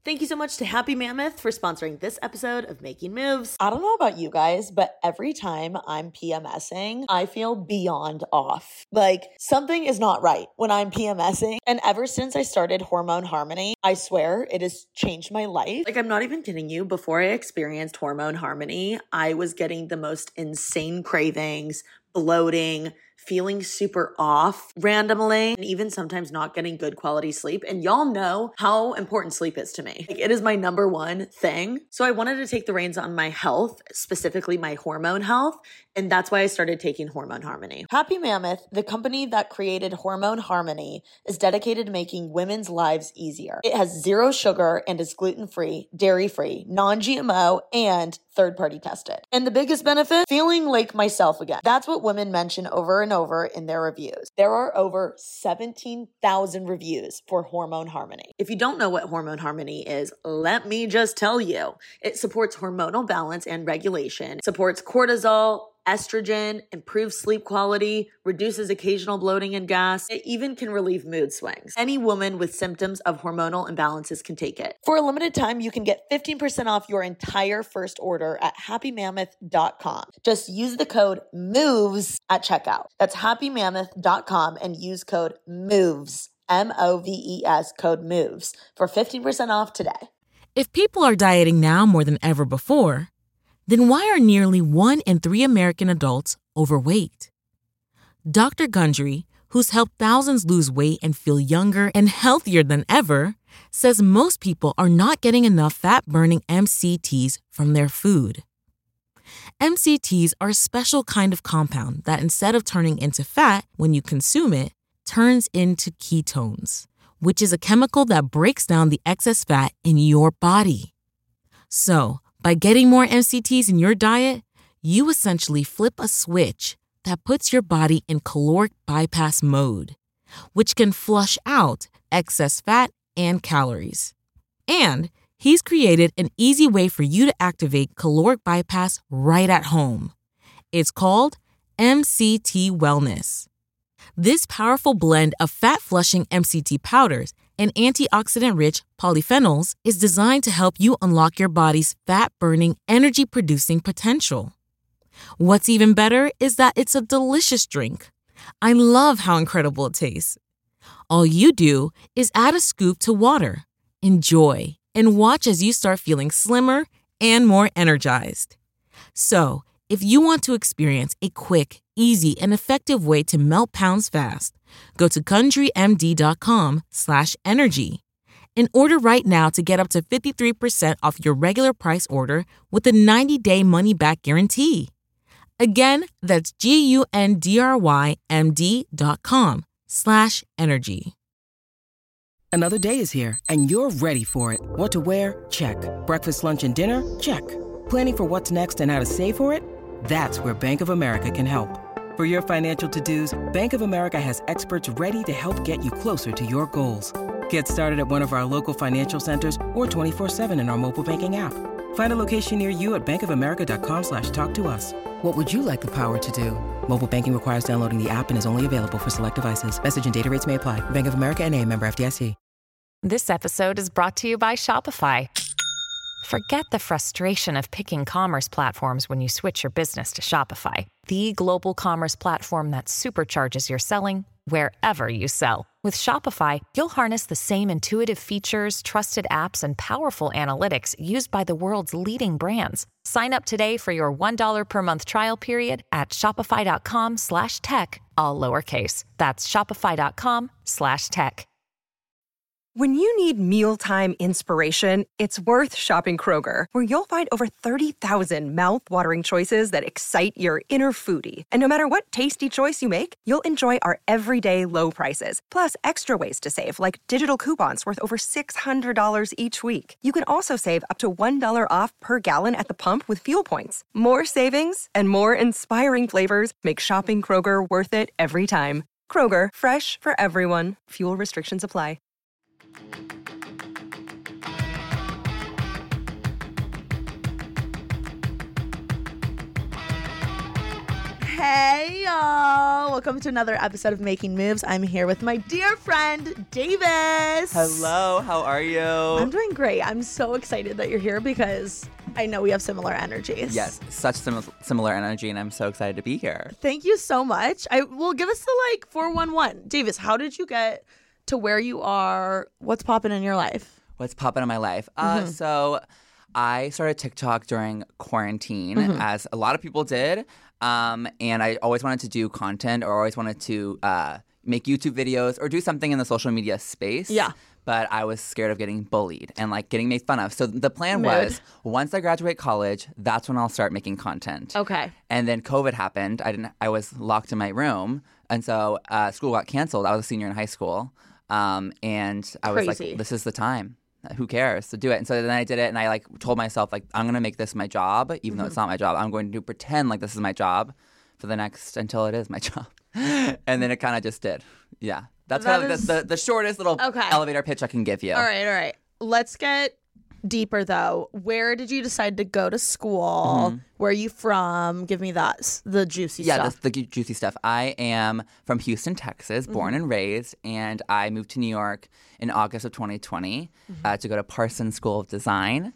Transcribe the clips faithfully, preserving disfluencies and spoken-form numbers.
Thank you so much to Happy Mammoth for sponsoring this episode of Making Moves. I don't know about you guys, but every time I'm PMSing, I feel beyond off. Like something is not right when I'm PMSing. And ever since I started Hormone Harmony, I swear it has changed my life. Like, I'm not even kidding you. Before I experienced Hormone Harmony, I was getting the most insane cravings, bloating, feeling super off randomly, and even sometimes not getting good quality sleep. And y'all know how important sleep is to me. Like, it is my number one thing. So I wanted to take the reins on my health, specifically my hormone health. And that's why I started taking Hormone Harmony. Happy Mammoth, the company that created Hormone Harmony, is dedicated to making women's lives easier. It has zero sugar and is gluten-free, dairy-free, non-G M O, and third-party tested. And the biggest benefit? Feeling like myself again. That's what women mention over and over in their reviews. There are over seventeen thousand reviews for Hormone Harmony. If you don't know what Hormone Harmony is, let me just tell you. It supports hormonal balance and regulation, supports cortisol, estrogen, improves sleep quality, reduces occasional bloating and gas. It even can relieve mood swings. Any woman with symptoms of hormonal imbalances can take it. For a limited time, you can get fifteen percent off your entire first order at happy mammoth dot com. Just use the code MOVES at checkout. That's happy mammoth dot com and use code MOVES, M O V E S, code MOVES for fifteen percent off today. If people are dieting now more than ever before, then why are nearly one in three American adults overweight? Doctor Gundry, who's helped thousands lose weight and feel younger and healthier than ever, says most people are not getting enough fat-burning M C Ts from their food. M C Ts are a special kind of compound that, instead of turning into fat when you consume it, turns into ketones, which is a chemical that breaks down the excess fat in your body. So, by getting more M C Ts in your diet, you essentially flip a switch that puts your body in caloric bypass mode, which can flush out excess fat and calories. And he's created an easy way for you to activate caloric bypass right at home. It's called M C T Wellness. This powerful blend of fat-flushing M C T powders and antioxidant-rich polyphenols is designed to help you unlock your body's fat-burning, energy-producing potential. What's even better is that it's a delicious drink. I love how incredible it tastes. All you do is add a scoop to water, enjoy, and watch as you start feeling slimmer and more energized. So, if you want to experience a quick, easy, and effective way to melt pounds fast, go to GundryMD.com slash energy and order right now to get up to fifty-three percent off your regular price order with a ninety-day money-back guarantee. Again, that's G-U-N-D-R-Y-M-D.com slash energy. Another day is here, and you're ready for it. What to wear? Check. Breakfast, lunch, and dinner? Check. Planning for what's next and how to save for it? That's where Bank of America can help. For your financial to-dos, Bank of America has experts ready to help get you closer to your goals. Get started at one of our local financial centers or twenty-four seven in our mobile banking app. Find a location near you at bankofamerica.com slash talk to us. What would you like the power to do? Mobile banking requires downloading the app and is only available for select devices. Message and data rates may apply. Bank of America N A, member F D I C. This episode is brought to you by Shopify. Forget the frustration of picking commerce platforms when you switch your business to Shopify, the global commerce platform that supercharges your selling wherever you sell. With Shopify, you'll harness the same intuitive features, trusted apps, and powerful analytics used by the world's leading brands. Sign up today for your one dollar per month trial period at shopify.com slash tech, all lowercase. That's shopify.com slash tech. When you need mealtime inspiration, it's worth shopping Kroger, where you'll find over thirty thousand mouth-watering choices that excite your inner foodie. And no matter what tasty choice you make, you'll enjoy our everyday low prices, plus extra ways to save, like digital coupons worth over six hundred dollars each week. You can also save up to one dollar off per gallon at the pump with fuel points. More savings and more inspiring flavors make shopping Kroger worth it every time. Kroger, fresh for everyone. Fuel restrictions apply. Hey y'all, welcome to another episode of Making Moves. I'm here with my dear friend, Davis. Hello, how are you? I'm doing great. I'm so excited that you're here because I know we have similar energies. Yes, such sim- similar energy, and I'm so excited to be here. Thank you so much. I will give us the like four one one. Davis, how did you get to where you are? What's popping in your life? What's popping in my life? Uh, Mm-hmm. So I started TikTok during quarantine, Mm-hmm. as a lot of people did. Um, and I always wanted to do content or always wanted to uh, make YouTube videos or do something in the social media space. Yeah. But I was scared of getting bullied and like getting made fun of. So the plan Mood. was once I graduate college, that's when I'll start making content. Okay. And then COVID happened. I didn't. I was locked in my room, and so uh, school got canceled. I was a senior in high school, um, and I was Crazy. like, "This is the time. Who cares to do it?" And so then I did it, and I like told myself like, "I'm gonna make this my job, even Mm-hmm. though it's not my job. I'm going to pretend like this is my job for the next until it is my job." And then it kind of just did. Yeah, that's That kind of like is- the, the the shortest little Okay. elevator pitch I can give you. All right, all right. Let's get deeper though. Where did you decide to go to school? Where are you from? Give me that, s- the juicy Mm-hmm. Yeah, stuff. that's the ju- juicy stuff. I am from Houston, Texas, born Mm-hmm. and raised, and I moved to New York in August of twenty twenty Mm-hmm. uh, to go to Parsons School of Design.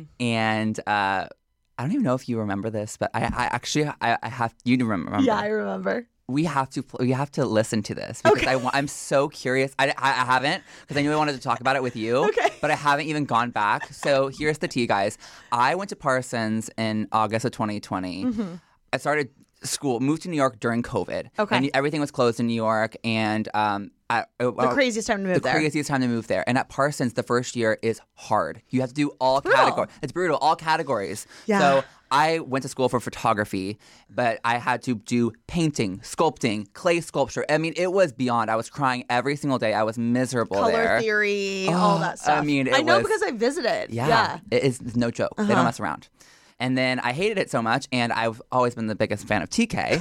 And uh, I don't even know if you remember this, but I, I actually I, I have you to remember. Yeah, I remember. we have to we have to listen to this because I, wa- I'm so curious. I, I, I haven't because I knew I wanted to talk about it with you. Okay. But I haven't even gone back. So here's the tea, guys. I went to Parsons in August of twenty twenty. I started school, moved to New York during COVID. Okay. And everything was closed in New York, and um, I, The craziest time to move the there. craziest time to move there. And at Parsons, the first year is hard. You have to do all brutal. categories. It's brutal, all categories. Yeah. So I went to school for photography, but I had to do painting, sculpting, clay sculpture. I mean, it was beyond. I was crying every single day. I was miserable Color there. theory, all Oh, that stuff. I mean, it I know was- because I visited. Yeah, Yeah. Uh-huh. it is it's no joke. They don't mess around. And then I hated it so much, and I've always been the biggest fan of T K.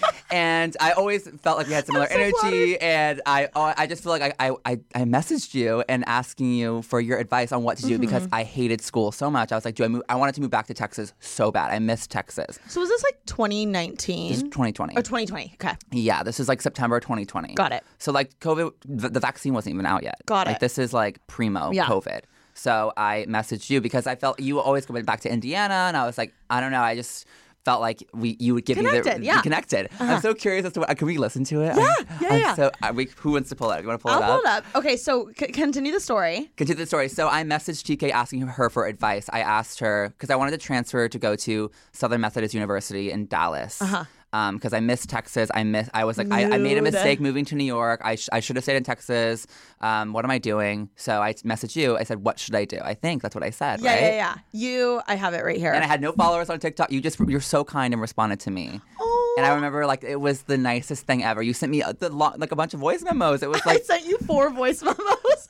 And I always felt like we had similar I'm so energy, flattered. and I oh, I just feel like I, I, I messaged you and asking you for your advice on what to do Mm-hmm. because I hated school so much. I was like, do I move? I wanted to move back to Texas so bad. I missed Texas. So was this like twenty nineteen? This is twenty twenty. Or twenty twenty. Okay. Yeah, this is like September twenty twenty. Got it. So like COVID, the, the vaccine wasn't even out yet. Got like, it. This is like primo Yeah. COVID. So I messaged you because I felt you always going back to Indiana, and I was like, I don't know, I just felt like we you would give me Connected, the yeah. connected. I'm so curious as to what. Can we listen to it? Yeah, I'm, yeah, I'm yeah. So are we, who wants to pull it? You want to pull I'll it up? pull it up. Okay, so c- continue the story. Continue the story. So I messaged T K asking her for advice. I asked her because I wanted to transfer to go to Southern Methodist University in Dallas. Uh-huh. Because I missed Texas. I miss. I was like, I, I made a Mood. mistake moving to New York. I, sh- I should have stayed in Texas. Um, what am I doing? So I messaged you. I said, what should I do? I think that's what I said. Yeah, right? yeah, yeah. You, I have it right here. And I had no followers on TikTok. You just you're so kind and responded to me. Oh. And I remember like it was the nicest thing ever. You sent me a, the lo- like a bunch of voice memos. It was I like sent you four voice memos.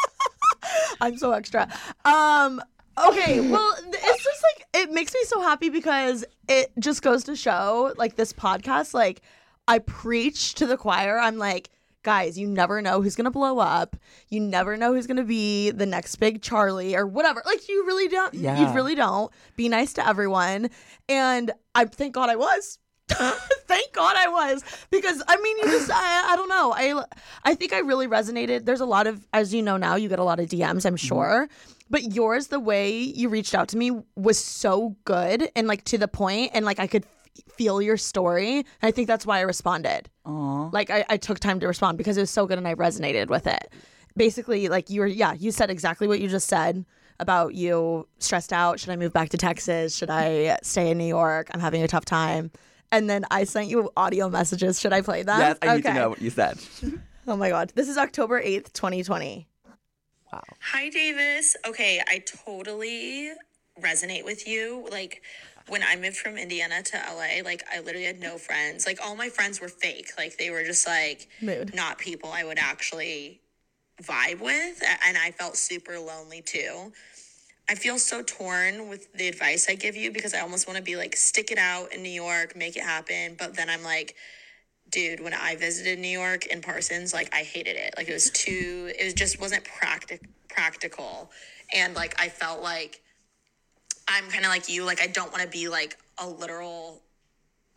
I'm so extra. Um, okay, well, it's just like, it makes me so happy because it just goes to show, like, this podcast, like, I preach to the choir. I'm like, guys, you never know who's going to blow up. You never know who's going to be the next big Charlie or whatever. Like, you really don't. You Yeah. really don't. Be nice to everyone. And I thank God I was. Thank God I was, because I mean, you just I, I don't know. I I think I really resonated. There's a lot of, as you know now, you get a lot of D Ms, I'm sure. But yours, the way you reached out to me was so good and like to the point, and like I could f- feel your story. And I think that's why I responded. Aww. Like I, I took time to respond because it was so good and I resonated with it. Basically, like you were, yeah, you said exactly what you just said about you stressed out. Should I move back to Texas? Should I stay in New York? I'm having a tough time. And then I sent you audio messages. Should I play them? Yes, I need to Okay. know what you said. Oh my God. This is October eighth, twenty twenty. Hi, Davis. Okay, I totally resonate with you. Like, when I moved from Indiana to L A, like, I literally had no friends. Like, all my friends were fake. Like, they were just, like, Mood. not people I would actually vibe with. And I felt super lonely, too. I feel so torn with the advice I give you because I almost want to be like, stick it out in New York, make it happen. But then I'm like, dude, when I visited New York in Parsons, like, I hated it. Like, it was too, it was just wasn't practic- practical. And like, I felt like I'm kind of like you. Like, I don't want to be like a literal, like,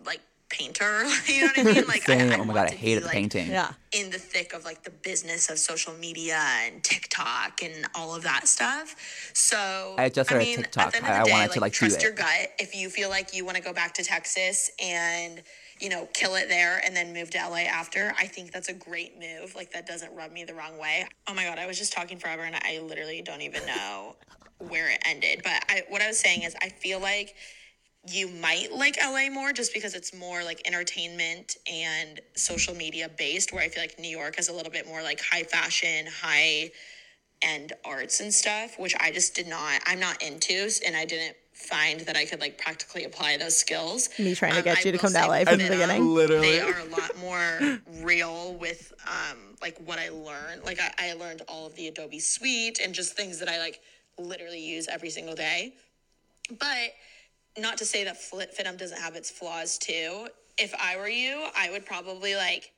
painter. You know what I mean? Like, Same. I, I oh my want God, I to hated be, like, painting. Yeah. in the thick of like the business of social media and TikTok and all of that stuff. So I just started I mean, TikTok. at the end of I- the I day, wanted like, to, like, do trust it. your gut. If you feel like you want to go back to Texas and, you know, kill it there and then move to L A after, I think that's a great move. Like, that doesn't rub me the wrong way. Oh my God, I was just talking forever and I literally don't even know where it ended. But I, what I was saying is I feel like you might like L A more just because it's more like entertainment and social media based, where I feel like New York is a little bit more like high fashion, high end arts and stuff, which I just did not, I'm not into, and I didn't find that I could like practically apply those skills. Me trying to Um, get I you to will come to say L A with from the Fit beginning. Up, Literally. They are a lot more real with um like what I learned. Like I, I learned all of the Adobe Suite and just things that I like literally use every single day. But not to say that FitUp doesn't have its flaws too. If I were you, I would probably like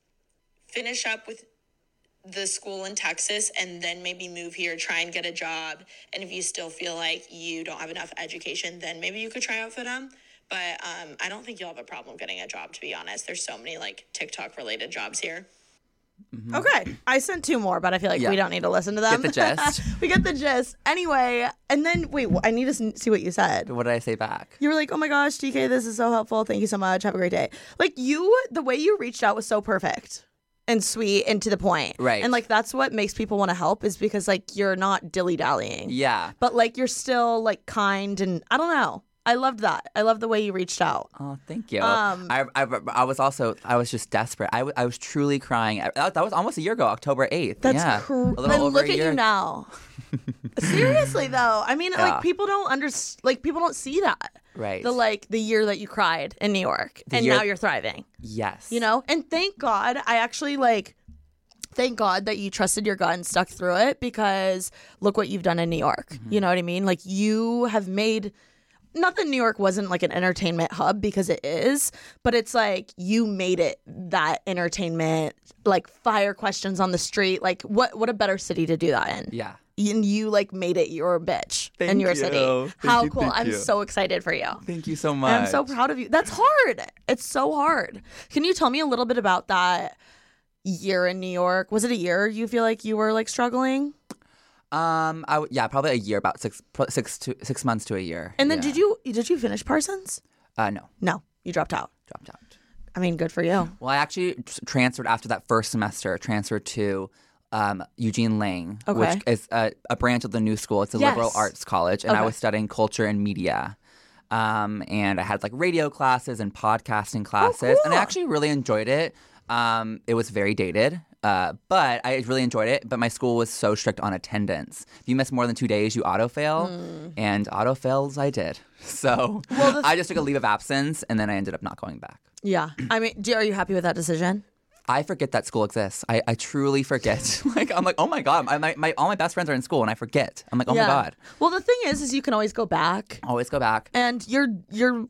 finish up with the school in Texas and then maybe move here, try and get a job. And if you still feel like you don't have enough education, then maybe you could try out FitUp. But um, I don't think you'll have a problem getting a job, to be honest. There's so many like TikTok related jobs here. Mm-hmm. Okay, I sent two more, but I feel like Yeah. we don't need to listen to them. Get the gist. We get the gist. Anyway, and then, wait, I need to s- see what you said. What did I say back? You were like, oh my gosh, D K, this is so helpful. Thank you so much. Have a great day. Like, you, the way you reached out was so perfect and sweet and to the point. Right. And, like, that's what makes people want to help, is because, like, you're not dilly-dallying. Yeah. But, like, you're still, like, kind and, I don't know. I loved that. I love the way you reached out. Oh, thank you. Um, I, I, I was also, I was just desperate. I, w- I was truly crying. That, that was almost a year ago, October eighth. That's yeah. cr- a little and over look a at year. you now. Seriously, though. I mean, Yeah. like, people don't under, like, people don't see that. Right. The, like, the year that you cried in New York. The and year- now you're thriving. Yes. You know? And thank God, I actually, like, thank God that you trusted your gut and stuck through it, because look what you've done in New York. Mm-hmm. You know what I mean? Like, you have made, not that New York wasn't like an entertainment hub, because it is, but it's like you made it that entertainment, like fire questions on the street. Like, what what a better city to do that in. Yeah. And you like made it your bitch in Thank your you. city. Thank How you, cool. thank I'm you. so excited for you. Thank you so much. And I'm so proud of you. That's hard. It's so hard. Can you tell me a little bit about that year in New York? Was it a year you feel like you were like struggling? Um, I w- yeah, probably a year, about six, pro- six to six months to a year. And then Yeah. did you did you finish Parsons? Uh, no, No, you dropped out. dropped out. I mean, good for you. Well, I actually t- transferred after that first semester. Transferred to um, Eugene Lang, Okay. which is a, a branch of the New School. It's a Yes. liberal arts college, and I Okay. was studying culture and media. Um, and I had like radio classes and podcasting classes, and I cool. actually really enjoyed it. Um, it was very dated. Uh, but I really enjoyed it. But my school was so strict on attendance. If you miss more than two days, you auto fail. And auto fails I did. So Well, the- I just took a leave of absence, and then I ended up not going back. Yeah. I mean, do, are you happy with that decision? I forget that school exists. I, I truly forget. like I'm like, oh my god, my, my, my all my best friends are in school, and I forget. I'm like, oh yeah. my god. Well, the thing is, is you can always go back, Always go back. and you're you're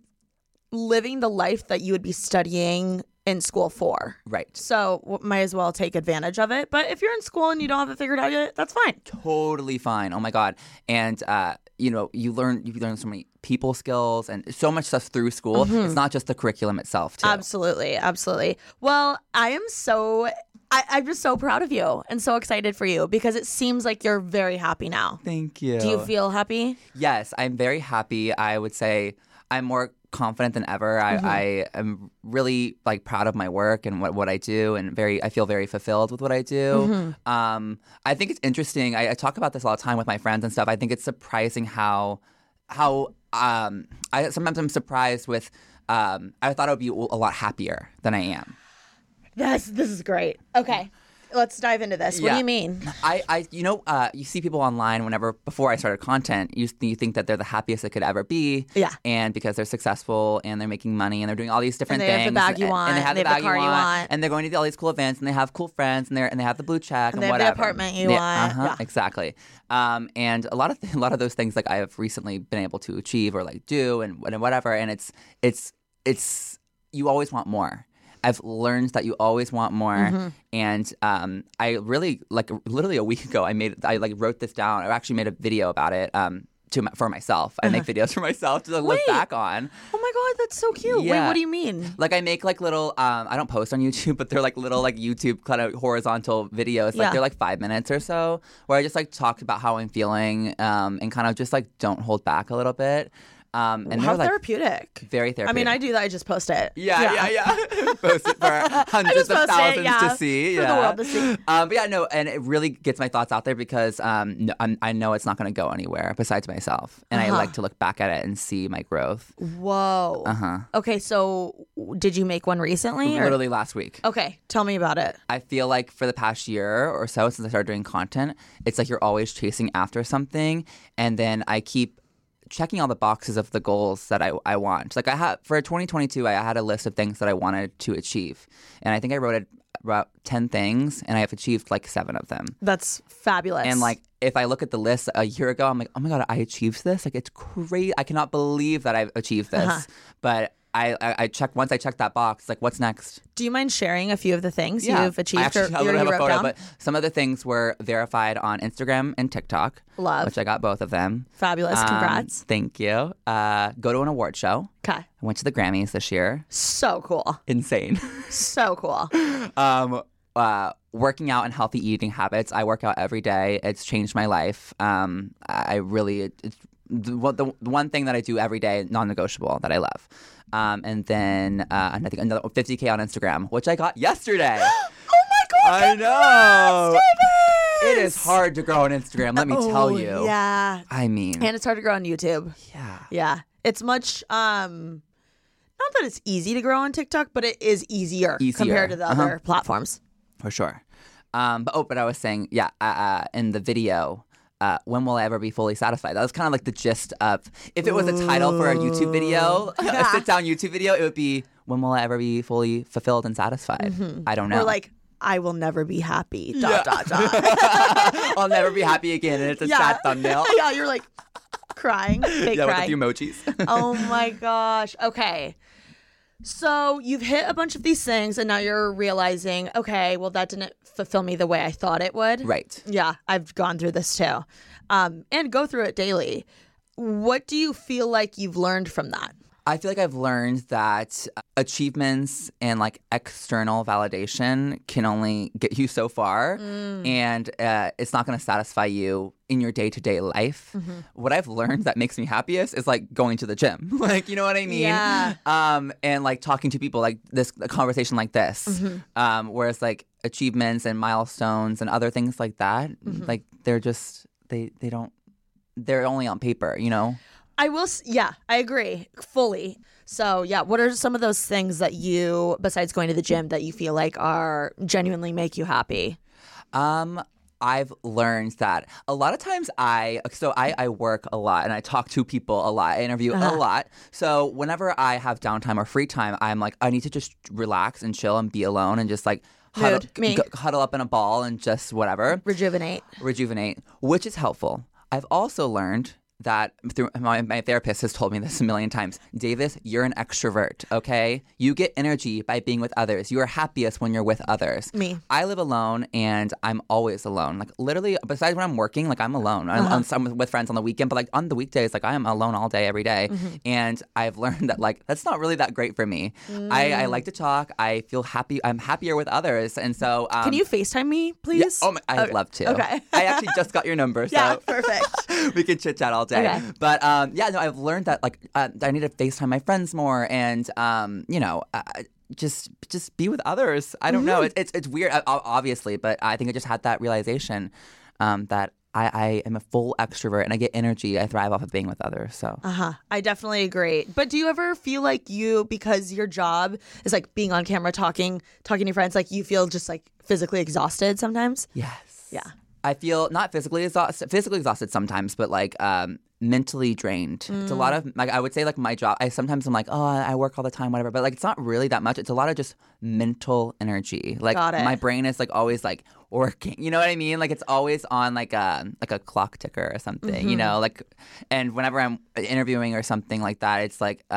living the life that you would be studying in school for. Right. So w- might as well take advantage of it. But if you're in school and you don't have it figured out yet, that's fine. Totally fine. Oh my god. And uh, you know, you learn you learn so many people skills and so much stuff through school. It's not just the curriculum itself, too. Absolutely, absolutely. Well, I am so I, I'm just so proud of you and so excited for you, because it seems like you're very happy now. Thank you. Do you feel happy? Yes, I'm very happy. I would say I'm more confident than ever. I, I am really like proud of my work and what, what I do, and very I feel very fulfilled with what I do. Um, I think it's interesting. I, I talk about this all the time with my friends and stuff. I think it's surprising how how um, I sometimes I'm surprised with. Um, I thought I would be a lot happier than I am. Yes, this is great. Okay, let's dive into this. What do Yeah. you mean? I, I, you know, uh, you see people online whenever before I started content, you, you think that they're the happiest they could ever be. Yeah. And because they're successful and they're making money and they're doing all these different And they have things. the bag you and, want, And they have and the they have bag the car you you want, want. and they're going to all these cool events, and they have cool friends, and they and they have the blue check and, And they have the whatever. apartment you Yeah, want. Uh-huh, Yeah. Exactly. Um, and a lot of th- a lot of those things like I have recently been able to achieve or like do and, and whatever. And it's it's it's you always want more. I've learned that you always want more, Mm-hmm. and um, I really like literally a week ago I made I like wrote this down. I actually made a video about it. Um, to my, for myself. I make videos for myself to look Wait. back on. Oh my God, that's so cute. Wait, Yeah. what do you mean? Like I make like little, um, I don't post on YouTube, but they're like little like YouTube kind of horizontal videos. Like Yeah. they're like five minutes or so where I just like talk about how I'm feeling um, and kind of just like don't hold back a little bit. Um, and How they're like therapeutic. very I therapeutic. mean, I do that. I just post it. Yeah, yeah, yeah. Post it for hundreds just of post it, thousands yeah, to see. for the yeah. world to see. Um, but yeah, no, and it really gets my thoughts out there because um, no, I'm, I know it's not going to go anywhere besides myself. And I Uh-huh. like to look back at it and see my growth. Whoa. Uh huh. Okay, so did you make one recently? Or? Literally last week. Okay, tell me about it. I feel like for the past year or so since I started doing content, it's like you're always chasing after something. And then I keep checking all the boxes of the goals that I, I want. Like I had for twenty twenty-two, I had a list of things that I wanted to achieve. And I think I wrote it about ten things and I have achieved like seven of them. That's fabulous. And like if I look at the list a year ago, I'm like, oh my God, I achieved this. Like it's crazy. I cannot believe that I've achieved this. Uh-huh. But I, I, I check once I check that box, like what's next? do you mind sharing a few of the things Yeah. you've achieved I actually or, I or literally you have a wrote photo, down? but some of the things were verified on Instagram and TikTok. Love. Which I got both of them. Fabulous. Um, Congrats. Thank you. Uh, go to an award show. Okay. I went to the Grammys this year. So cool. Insane. So cool. um, uh, working out and healthy eating habits. I work out every day. It's changed my life. Um, I really, it, it's the, the, the one thing that I do every day, non-negotiable, that I love. Um, and then uh, I think another fifty K on Instagram, which I got yesterday. Oh my God. I know. Davis! It is hard to grow on Instagram, let me Oh, tell you. Yeah. I mean, And it's hard to grow on YouTube. yeah. Yeah. It's much um not that it's easy to grow on TikTok, but it is easier, Easier. compared to the Uh-huh. other platforms. For sure. Um, but oh, but I was saying, yeah, uh, uh, in the video, uh, when will I ever be fully satisfied? That was kind of like the gist of, if it was a title for a YouTube video, a sit down YouTube video, it would be, when will I ever be fully fulfilled and satisfied? I don't know. Or like, I will never be happy. Dot dot dot. I'll never be happy again, and it's a Yeah. sad thumbnail. Yeah, you're like crying, fake yeah, with a crying. few emojis. Oh my gosh. Okay. So you've hit a bunch of these things and now you're realizing, okay, well, that didn't fulfill me the way I thought it would. Right. Yeah, I've gone through this too. Um, and go through it daily. What do you feel like you've learned from that? I feel like I've learned that achievements and like external validation can only get you so far, Mm. and uh, it's not going to satisfy you in your day to day life. Mm-hmm. What I've learned that makes me happiest is like going to the gym, like you know what I mean? Yeah. Um, and like talking to people, like this a conversation like this. Mm-hmm. Um, whereas like achievements and milestones and other things like that, Mm-hmm. like they're just they they don't they're only on paper, you know. I will, s- yeah, I agree fully. So, yeah, what are some of those things that you, besides going to the gym, that you feel like are genuinely make you happy? Um, I've learned that a lot of times I so I, I work a lot and I talk to people a lot. I interview Uh-huh. a lot. So whenever I have downtime or free time, I'm like I need to just relax and chill and be alone and just like huddle, Mood, me. g- huddle up in a ball and just whatever Rejuvenate. rejuvenate, which is helpful. I've also learned that through my, my therapist has told me this a million times. Davis, you're an extrovert, okay? You get energy by being with others. You are happiest when you're with others. Me. I live alone and I'm always alone. Like literally, besides when I'm working, like I'm alone. I'm, I'm, I'm with friends on the weekend, but like on the weekdays, like I am alone all day, every day. And I've learned that like that's not really that great for me. I, I like to talk. I feel happy. I'm happier with others, and so um, Can you FaceTime me, Yeah, please? oh my, I'd Okay. love to. Okay. I actually just got your number, so Yeah, perfect. we can chit chat all day. Okay. But um, yeah, no, I've learned that like uh, I need to FaceTime my friends more, and um, you know, uh, just just be with others. I don't Mm-hmm. know. It's it's it's weird, uh, obviously, but I think I just had that realization um, that I, I am a full extrovert and I get energy. I thrive off of being with others. So Uh-huh. I definitely agree. But do you ever feel like you, because your job is like being on camera, talking, talking to your friends, like you feel just like physically exhausted sometimes? yes, Yeah. I feel not physically exhausted, physically exhausted sometimes, but like um, mentally drained. It's a lot of like I would say like my job. I sometimes I'm like, oh, I work all the time, whatever. But like it's not really that much. It's a lot of just mental energy. Like Got it. my brain is like always like working. You know what I mean? Like it's always on like a like a clock ticker or something. You know, like and whenever I'm interviewing or something like that, it's like uh,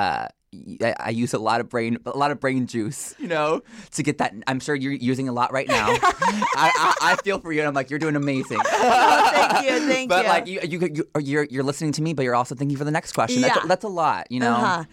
I, I use a lot of brain, a lot of brain juice, you know, to get that. I'm sure you're using a lot right now. I, I, I feel for you, and I'm like, you're doing amazing. Oh, thank you, thank but you. But like, you, you, you, you're, you're listening to me, but you're also thinking for the next question. That's, yeah. a, that's a lot, you know. Uh-huh.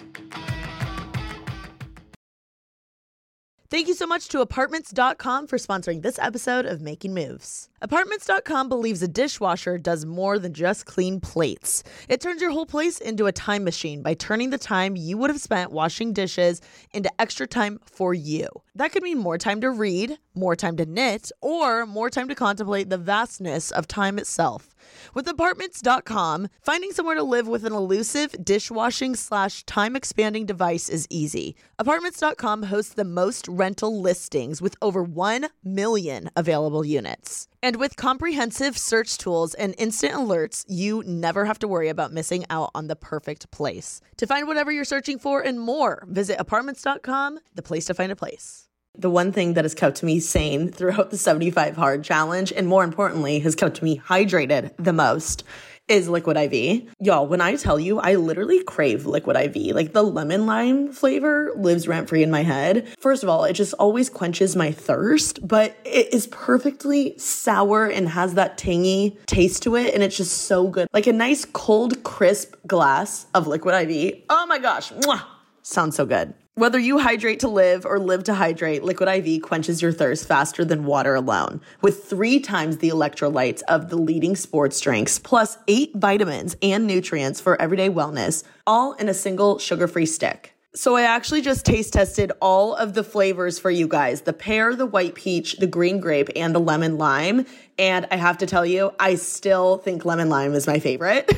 Thank you so much to Apartments dot com for sponsoring this episode of Making Moves. Apartments dot com believes a dishwasher does more than just clean plates. It turns your whole place into a time machine by turning the time you would have spent washing dishes into extra time for you. That could mean more time to read, more time to knit, or more time to contemplate the vastness of time itself. With Apartments dot com, finding somewhere to live with an elusive dishwashing slash time expanding device is easy. Apartments dot com hosts the most rental listings with over one million available units. And with comprehensive search tools and instant alerts, you never have to worry about missing out on the perfect place. To find whatever you're searching for and more, visit Apartments dot com, the place to find a place. The one thing that has kept me sane throughout the seventy-five hard challenge, and more importantly, has kept me hydrated the most, is Liquid I V. Y'all, when I tell you, I literally crave Liquid I V. Like, the lemon lime flavor lives rent-free in my head. First of all, it just always quenches my thirst, but it is perfectly sour and has that tangy taste to it, and it's just so good. Like a nice cold, crisp glass of Liquid I V. Oh my gosh, mwah, sounds so good. Whether you hydrate to live or live to hydrate, Liquid I V quenches your thirst faster than water alone. With three times the electrolytes of the leading sports drinks, plus eight vitamins and nutrients for everyday wellness, all in a single sugar-free stick. So I actually just taste tested all of the flavors for you guys. The pear, the white peach, the green grape, and the lemon lime. And I have to tell you, I still think lemon lime is my favorite.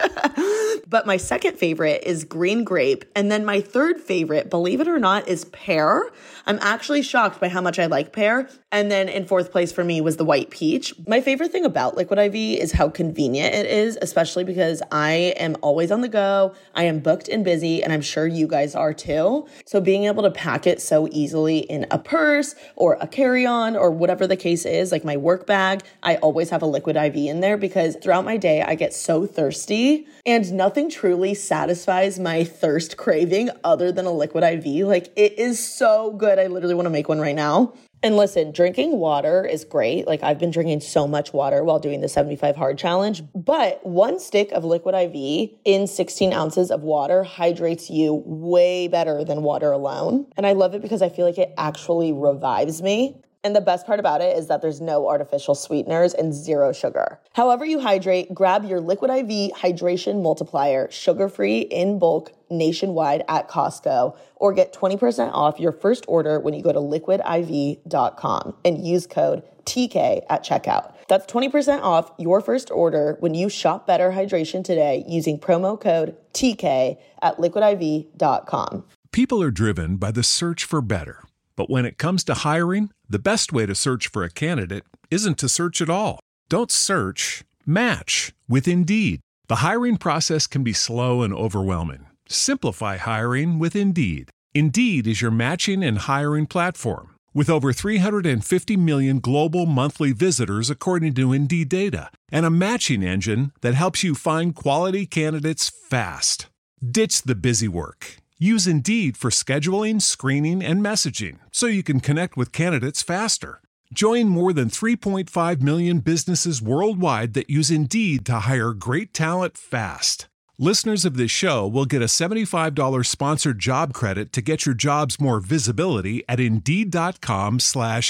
But my second favorite is green grape. And then my third favorite, believe it or not, is pear. I'm actually shocked by how much I like pear. And then in fourth place for me was the white peach. My favorite thing about Liquid I V is how convenient it is, especially because I am always on the go. I am booked and busy, and I'm sure you guys are too. So being able to pack it so easily in a purse or a carry-on or whatever the case is, like my work bag, I always have a Liquid I V in there because throughout my day, I get so thirsty, and nothing truly satisfies my thirst craving other than a Liquid I V. Like, it is so good. I literally want to make one right now. And listen, drinking water is great. Like, I've been drinking so much water while doing the seventy-five hard challenge, but one stick of Liquid I V in sixteen ounces of water hydrates you way better than water alone. And I love it because I feel like it actually revives me. And the best part about it is that there's no artificial sweeteners and zero sugar. However you hydrate, grab your Liquid I V Hydration Multiplier, sugar-free in bulk nationwide at Costco, or get twenty percent off your first order when you go to liquid I V dot com and use code T K at checkout. That's twenty percent off your first order when you shop Better Hydration today using promo code T K at liquid I V dot com. People are driven by the search for better. But when it comes to hiring, the best way to search for a candidate isn't to search at all. Don't search, match with Indeed. The hiring process can be slow and overwhelming. Simplify hiring with Indeed. Indeed is your matching and hiring platform. With over three hundred fifty million global monthly visitors according to Indeed data, and a matching engine that helps you find quality candidates fast. Ditch the busy work. Use Indeed for scheduling, screening, and messaging so you can connect with candidates faster. Join more than three point five million businesses worldwide that use Indeed to hire great talent fast. Listeners of this show will get a seventy-five dollars sponsored job credit to get your jobs more visibility at Indeed.com slash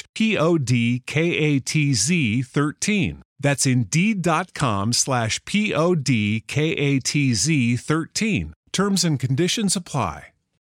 P-O-D-K-A-T-Z 13. That's Indeed.com slash P-O-D-K-A-T-Z 13. Terms and conditions apply.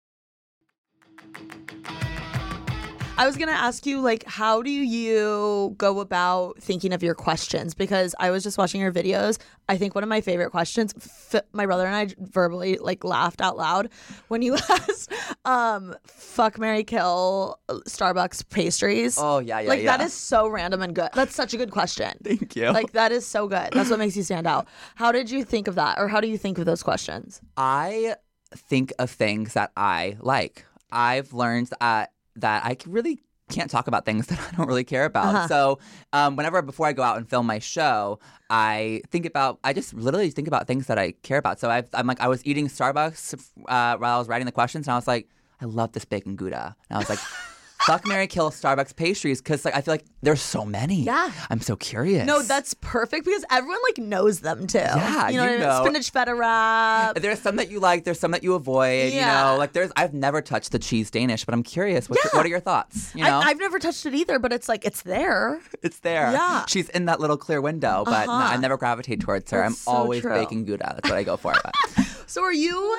I was going to ask you, like, how do you go about thinking of your questions? Because I was just watching your videos. I think one of my favorite questions, f- my brother and I verbally, like, laughed out loud when you asked, um, fuck, marry, kill Starbucks pastries. Oh, yeah, yeah, Like, yeah. that is so random and good. That's such a good question. Thank you. Like, that is so good. That's what makes you stand out. How did you think of that? Or how do you think of those questions? I think of things that I like. I've learned uh, that I can really can't talk about things that I don't really care about. Uh-huh. So um, whenever, before I go out and film my show, I think about, I just literally think about things that I care about. So I've, I'm like, I was eating Starbucks uh, while I was writing the questions, and I was like, I love this bacon Gouda. And I was like, fuck, marry, kill Starbucks pastries, because like I feel like there's so many. Yeah. I'm so curious. No, that's perfect because everyone like knows them too. Yeah, you know, you what I know. mean? Spinach feta wrap. There's some that you like. There's some that you avoid. Yeah. You know, like there's. I've never touched the cheese Danish, but I'm curious. What's Yeah. your, what are your thoughts? You know, I, I've never touched it either, but it's like it's there. it's there. Yeah. She's in that little clear window, but no, Uh-huh. I never gravitate towards her. That's I'm so always true. baking Gouda. That's what I go for. But. So are you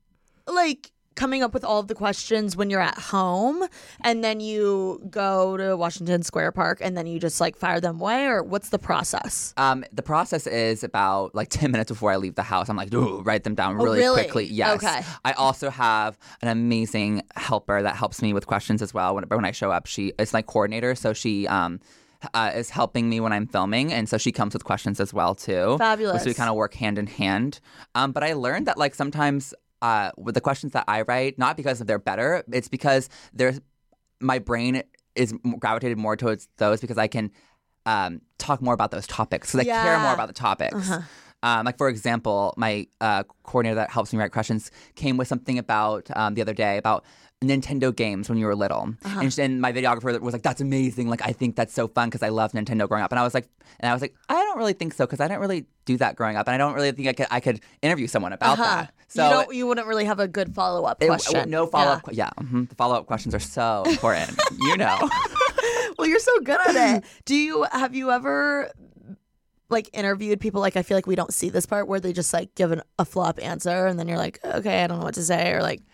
like coming up with all of the questions when you're at home and then you go to Washington Square Park and then you just like fire them away, or what's the process? Um, the process is about like ten minutes before I leave the house. I'm like, ooh, write them down really, really? quickly. Yes. Okay. I also have an amazing helper that helps me with questions as well. When, when I show up, she is my coordinator, so she um uh, is helping me when I'm filming, and so she comes with questions as well too. Fabulous. So we kind of work hand in hand. Um, but I learned that like sometimes. Uh, with the questions that I write, not because they're better, it's because there's my brain is gravitated more towards those because I can um, talk more about those topics because I Yeah. care more about the topics. Uh-huh. Um, like for example, my uh, coordinator that helps me write questions came with something about um, the other day about Nintendo games when you were little, Uh-huh. and, and my videographer was like, "That's amazing! Like I think that's so fun because I loved Nintendo growing up." And I was like, "And I was like, I don't really think so because I didn't really do that growing up, and I don't really think I could I could interview someone about Uh-huh. that." So you, don't, you wouldn't really have a good follow up it- question. no follow up. Yeah, yeah mhm. The follow up questions are so important. You know. Well, you're so good at it. Do you have you ever like interviewed people? Like I feel like we don't see this part where they just like give an, a flop answer and then you're like, okay, I don't know what to say, or like,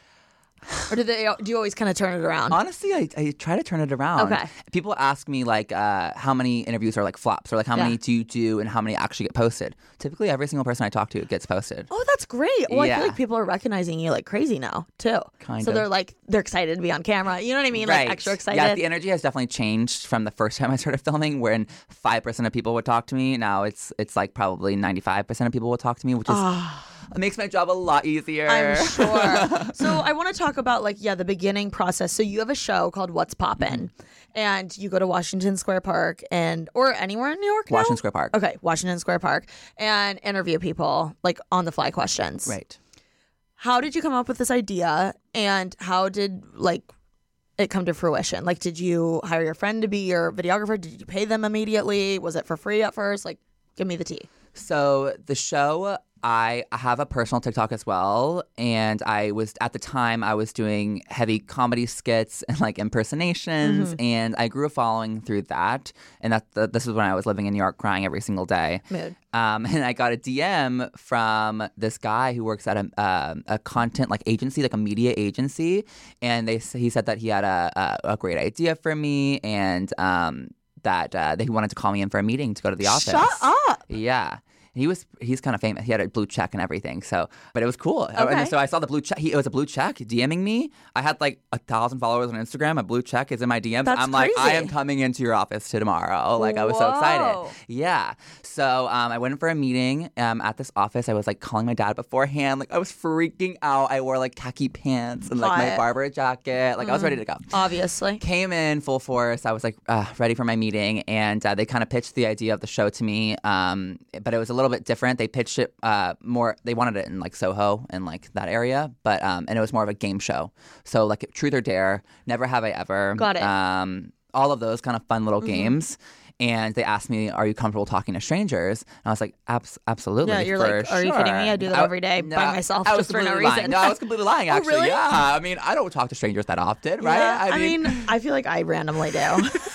or do they? Do you always kind of turn it around? Honestly, I, I try to turn it around. Okay. People ask me like uh, how many interviews are like flops, or like how Yeah. many do you do and how many actually get posted. Typically, every single person I talk to gets posted. Oh, that's great. Well, I Yeah. feel like people are recognizing you like crazy now too. Kind so of. they're like they're excited to be on camera. You know what I mean? Like extra excited. Yeah, the energy has definitely changed from the first time I started filming, when five percent of people would talk to me. Now it's it's like probably ninety-five percent of people will talk to me, which is it makes my job a lot easier. I'm sure. So I want to talk about like yeah the beginning process. So you have a show called What's Poppin', and you go to Washington Square Park and or anywhere in New York. now? Washington Square Park. Okay, Washington Square Park, and interview people like on the fly questions. Right. How did you come up with this idea, and how did like it come to fruition? Like, did you hire your friend to be your videographer? Did you pay them immediately? Was it for free at first? Like, give me the tea. So the show, I have a personal TikTok as well, and I was at the time I was doing heavy comedy skits and like impersonations, Mm-hmm. and I grew a following through that. And that the, this was when I was living in New York, crying every single day. Mood. Um, and I got a D M from this guy who works at a uh, a content like agency, like a media agency, and they he said that he had a a, a great idea for me, and um, that uh, that he wanted to call me in for a meeting to go to the office. Shut up. Yeah. He was he's kind of famous. He had a blue check and everything. So, but it was cool. Okay. And so I saw the blue check. He, it was a blue check DMing me. I had like a thousand followers on Instagram. A blue check is in my D Ms. That's I'm like, I crazy. am coming into your office tomorrow. Like I was so Whoa. excited. Yeah. So um, I went for a meeting um, at this office. I was like calling my dad beforehand. Like I was freaking out. I wore like khaki pants and like my Hot. Barber jacket. Like I was ready to go. Obviously. Came in full force. I was like uh, ready for my meeting, and uh, they kind of pitched the idea of the show to me. Um, but it was a little bit different. They pitched it uh, more. They wanted it in like Soho and like that area, but um, and it was more of a game show. So like Truth or Dare, Never Have I Ever. Got it. Um, all of those kind of fun little games. And they asked me, "Are you comfortable talking to strangers?" And I was like, Abs- "Absolutely." Yeah, you're for like, "Are you kidding me? I do that sure." every day by myself I was just for no completely lying. reason. No, I was completely lying. Oh, Actually, really? yeah. I mean, I don't talk to strangers that often, right? Yeah, I mean, I feel like I randomly do.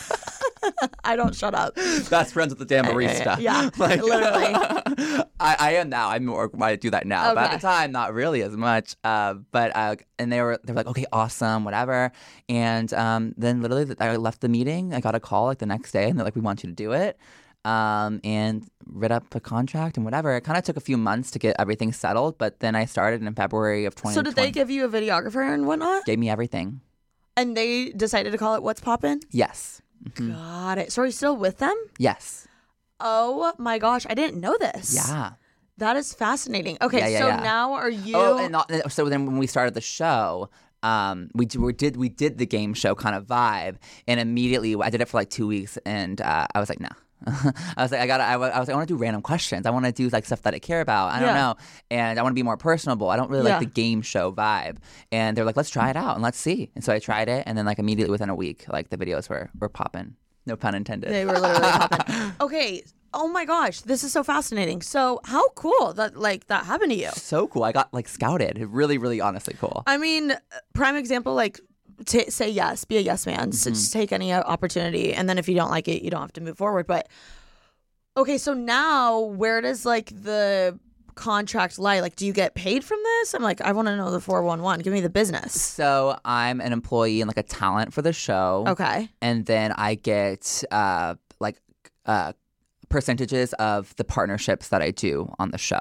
I don't shut up. best friends with the damn barista. Yeah, Like, literally. I, I am now. I'm more. I do that now, but at Okay. the time, not really as much. Uh, but uh, and they were they were like, okay, awesome, whatever. And um, then literally, I left the meeting. I got a call like the next day, and they're like, we want you to do it. Um, and read up a contract and whatever. It kind of took a few months to get everything settled, but then I started in February of twenty twenty. So did they give you a videographer and whatnot? Gave me everything. And they decided to call it What's Poppin'? Yes. Mhm. Got it. So are you still with them? Yes. Oh my gosh, I didn't know this. Yeah. That is fascinating. Okay, Yeah, yeah, so yeah. now are you Oh, and not, so then when we started the show, um, we, d- we did we did the game show kind of vibe, and immediately I did it for like two weeks, and uh, I was like, no. I was like, I gotta. I, w- I was like, I want to do random questions. I want to do like stuff that I care about. I don't Yeah. know, and I want to be more personable. I don't really Yeah. like the game show vibe. And they're like, let's try it out and let's see. And so I tried it, and then like immediately within a week, like the videos were were popping. No pun intended. They were literally popping. Okay. Oh my gosh, this is so fascinating. So how cool that like that happened to you. So cool. I got like scouted. Really, really, honestly cool. I mean, prime example, like t- say yes, be a yes man. So Mm-hmm. just take any opportunity, and then if you don't like it, you don't have to move forward. But okay, so now where does like the contract lie? Like, do you get paid from this? I'm like, I want to know the four one one. Give me the business. So I'm an employee and like a talent for the show. Okay. And then I get uh like uh percentages of the partnerships that I do on the show.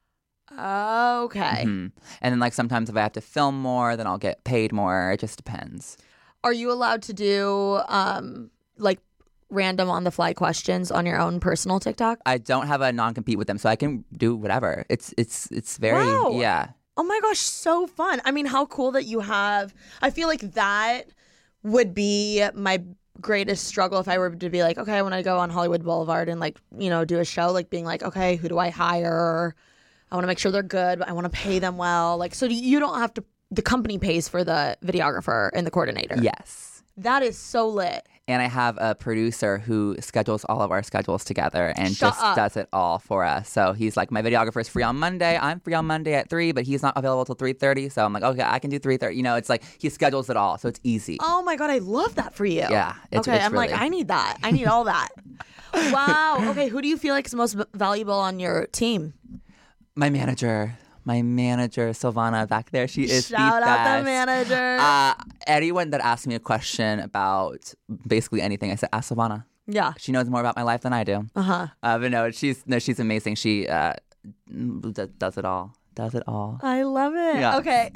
Okay. Mhm. And then like sometimes if I have to film more, then I'll get paid more. It just depends. Are you allowed to do um like random on the fly questions on your own personal TikTok? I don't have a non-compete with them, so I can do whatever. It's it's it's very Wow. yeah. Oh my gosh, so fun. I mean, how cool that you have. I feel like that would be my greatest struggle if I were to be like, okay, I want to go on Hollywood Boulevard and like, you know, do a show, like being like, okay, who do I hire? I want to make sure they're good, but I want to pay them well. Like, so you don't have to, the company pays for the videographer and the coordinator. Yes. That is so lit. And I have a producer who schedules all of our schedules together and Shut just up. does it all for us. So he's like, my videographer is free on Monday. I'm free on Monday at three, but he's not available till three thirty. So I'm like, okay, I can do three thirty. You know, it's like he schedules it all, so it's easy. Oh my God, I love that for you. Yeah, it's- okay, it's I'm like, really- I need that. I need all that. Wow. Okay, who do you feel like is most v- valuable on your team? My manager, my manager, Silvana, back there, she is Shout the out best. the manager. Uh, anyone that asks me a question about basically anything, I say, ask Silvana. yeah. She knows more about my life than I do. Uh-huh. Uh, but no, she's no, she's amazing. She uh, d- does it all. Does it all. I love it. Yeah. Okay.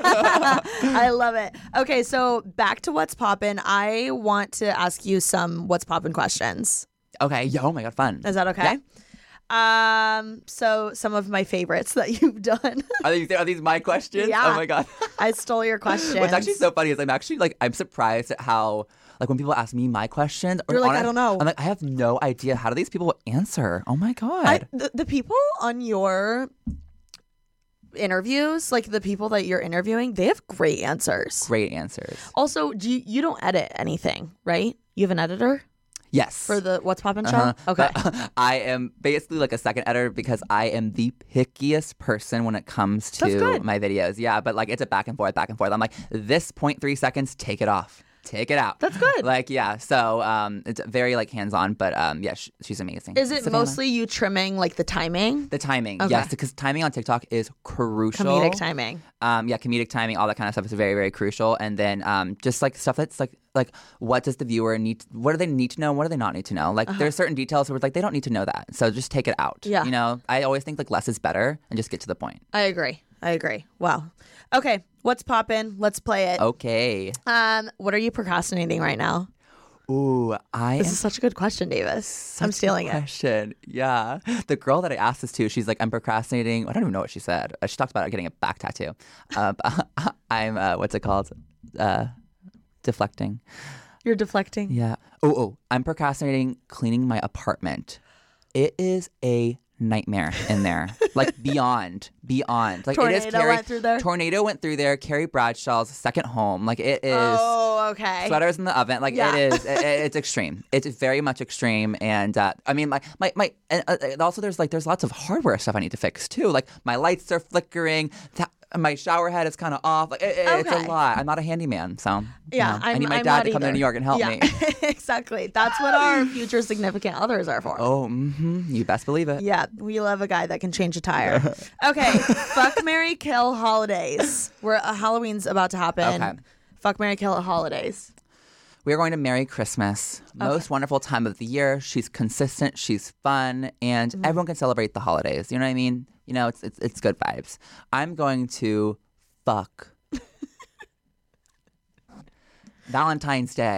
I love it. Okay, so back to what's poppin'. I want to ask you some what's poppin' questions. Okay. Yo, oh my god, fun. Is that okay? Um, so some of my favorites that you've done. Are these are these my questions? Yeah. Oh my god. I stole your questions. What's actually so funny is I'm actually like I'm surprised at how like when people ask me my questions. or You're like, honest- I don't know. I'm like I have no idea. How do these people answer? Oh my god. I, the, the people on your interviews, like the people that you're interviewing, they have great answers. Great answers. Also, do you, you don't edit anything, right? You have an editor Yes. for the What's Poppin' show? Uh-huh. Okay. But I am basically like a second editor because I am the pickiest person when it comes That's to good. my videos. Yeah, but like it's a back and forth, back and forth. I'm like, this zero point three seconds, take it off. Take it out. That's good. Like, yeah. So um, it's very like hands on, but um, yeah, sh- she's amazing. Is it Savannah. mostly you trimming like the timing? The timing, Okay. yes, because timing on TikTok is crucial. Comedic timing. Um, yeah, comedic timing, all that kind of stuff is very, very crucial. And then um, just like stuff that's like, like what does the viewer need? What do they need to know? What do they not need to know? Like there's certain details where it's like they don't need to know that, so just take it out. Uh-huh. Yeah. You know, I always think like less is better, and just get to the point. I agree. I agree. Wow. Okay. What's poppin'? Let's play it. Okay. Um, what are you procrastinating right now? Ooh, I This am is such a good question, Davis. I'm Such a stealing good it. question. Yeah. The girl that I asked this to, she's like, I'm procrastinating. I don't even know what she said. Uh, She talked about getting a back tattoo. Uh, but I'm, uh, what's it called? Uh, deflecting. You're deflecting. Yeah. Oh, oh, I'm procrastinating cleaning my apartment. It is a nightmare in there. Like beyond, beyond. Like it is Tornado Carrie, went through there? Tornado went through there. Carrie Bradshaw's second home. Like it is. Oh, okay. Sweaters in the oven, like Yeah. it is. It, it's extreme. It's very much extreme, and uh, I mean, my my my. And, uh, and also, there's like there's lots of hardware stuff I need to fix too. Like my lights are flickering. That, my shower head is kind of off. Like it, it- it's Okay. a lot. I'm not a handyman, so Yeah, you know, I'm, I need my I'm dad not to come either. to New York and help yeah. me. Exactly. That's what our future significant others are for. Oh, mm-hmm. You best believe it. Yeah, we love a guy that can change a tire. Okay, fuck, marry, kill holidays. We're uh, Halloween's about to happen. Okay. Fuck, marry, kill holidays. We are going to Merry Christmas. Most wonderful time of the year. She's consistent. She's fun, and Mm-hmm. everyone can celebrate the holidays. You know what I mean? You know, it's it's, it's good vibes. I'm going to fuck Valentine's Day.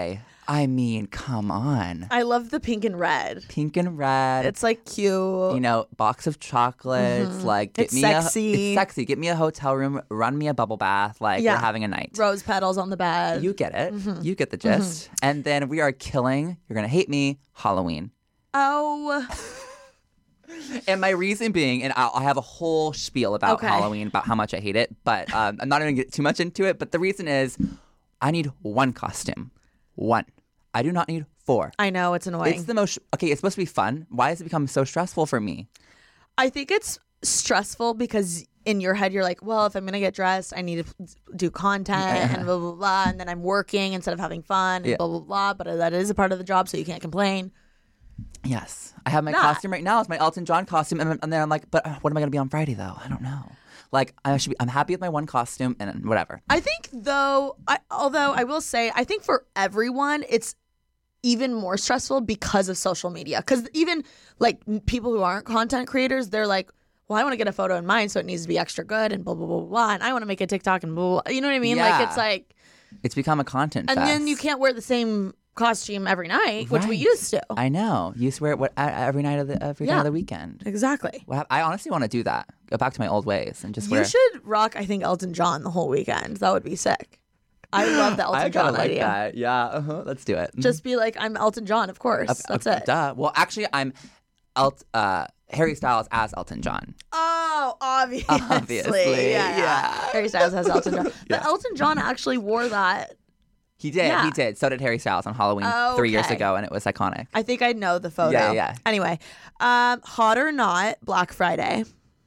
I mean, come on. I love the pink and red. Pink and red. It's like cute. You know, box of chocolates. Mm-hmm. Like, get it's me sexy. A, it's sexy. Get me a hotel room. Run me a bubble bath. Like, yeah. we're having a night. Rose petals on the bed. You get it. Mm-hmm. You get the gist. Mm-hmm. And then we are killing, you're going to hate me, Halloween. Oh. And my reason being, and I'll, I have a whole spiel about okay. Halloween, about how much I hate it, but um, I'm not going to get too much into it. But the reason is I need one costume. One. I do not need four. I know, it's annoying. It's the most, okay, it's supposed to be fun. Why has it become so stressful for me? I think it's stressful because in your head you're like, well, if I'm going to get dressed, I need to do content and blah, blah, blah. And then I'm working instead of having fun and yeah. blah, blah, blah. But that is a part of the job, so you can't complain. Yes. I have my That. costume right now. It's my Elton John costume. And, and then I'm like, but what am I going to be on Friday, though? I don't know. Like, I should be, I'm happy with my one costume and whatever. I think, though, I, although I will say, I think for everyone, it's even more stressful because of social media. Because even like people who aren't content creators, they're like, well, I want to get a photo in mine, so it needs to be extra good and blah, blah, blah, blah. And I want to make a TikTok and blah, blah. You know what I mean? Yeah. Like, it's like. It's become a content And fest. then you can't wear the same costume every night, which Right. we used to. I know. You used to wear it what, every night of the every Yeah. night of the weekend. Exactly. Well, I honestly want to do that. Go back to my old ways and just You wear. should rock, I think, Elton John the whole weekend. That would be sick. I love the Elton I John kinda like idea. that. Yeah. Uh-huh. Let's do it. Just be like, I'm Elton John, of course. Uh, That's uh, it. Duh. Well, actually, I'm El- uh, Harry Styles as Elton John. Oh, obviously. Obviously, Yeah, yeah. yeah. Harry Styles has Elton John. But Yeah. Elton John actually wore that. He did. Yeah. He did. So did Harry Styles on Halloween Oh, three years okay. ago, and it was iconic. I think I know the photo. Yeah, yeah. Anyway, um, hot or not, Black Friday.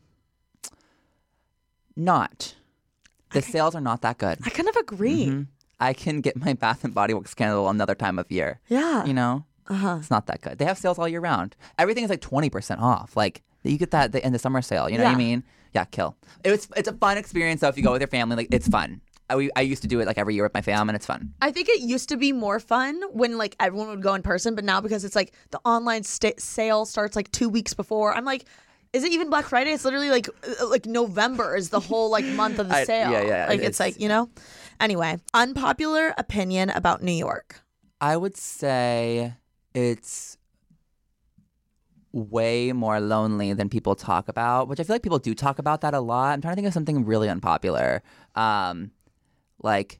Not. The sales are not that good. I kind of agree. Mhm. I can get my Bath and Body Works candle another time of year. Yeah. You know? Uh-huh. It's not that good. They have sales all year round. Everything is like twenty percent off. Like, you get that in the summer sale. You know what I Yeah. mean? Yeah, kill. It was, it's a fun experience, though, if you go with your family. Like, it's fun. I, we, I used to do it like every year with my fam, and it's fun. I think it used to be more fun when like everyone would go in person, but now because it's like the online sta- sale starts like two weeks before, I'm like, is it even Black Friday? It's literally like uh, like November is the whole like month of the I- sale. yeah, yeah, Like it's, it's- like, you know. Anyway, unpopular opinion about New York. I would say it's way more lonely than people talk about, which I feel like people do talk about that a lot. I'm trying to think of something really unpopular. Um, like,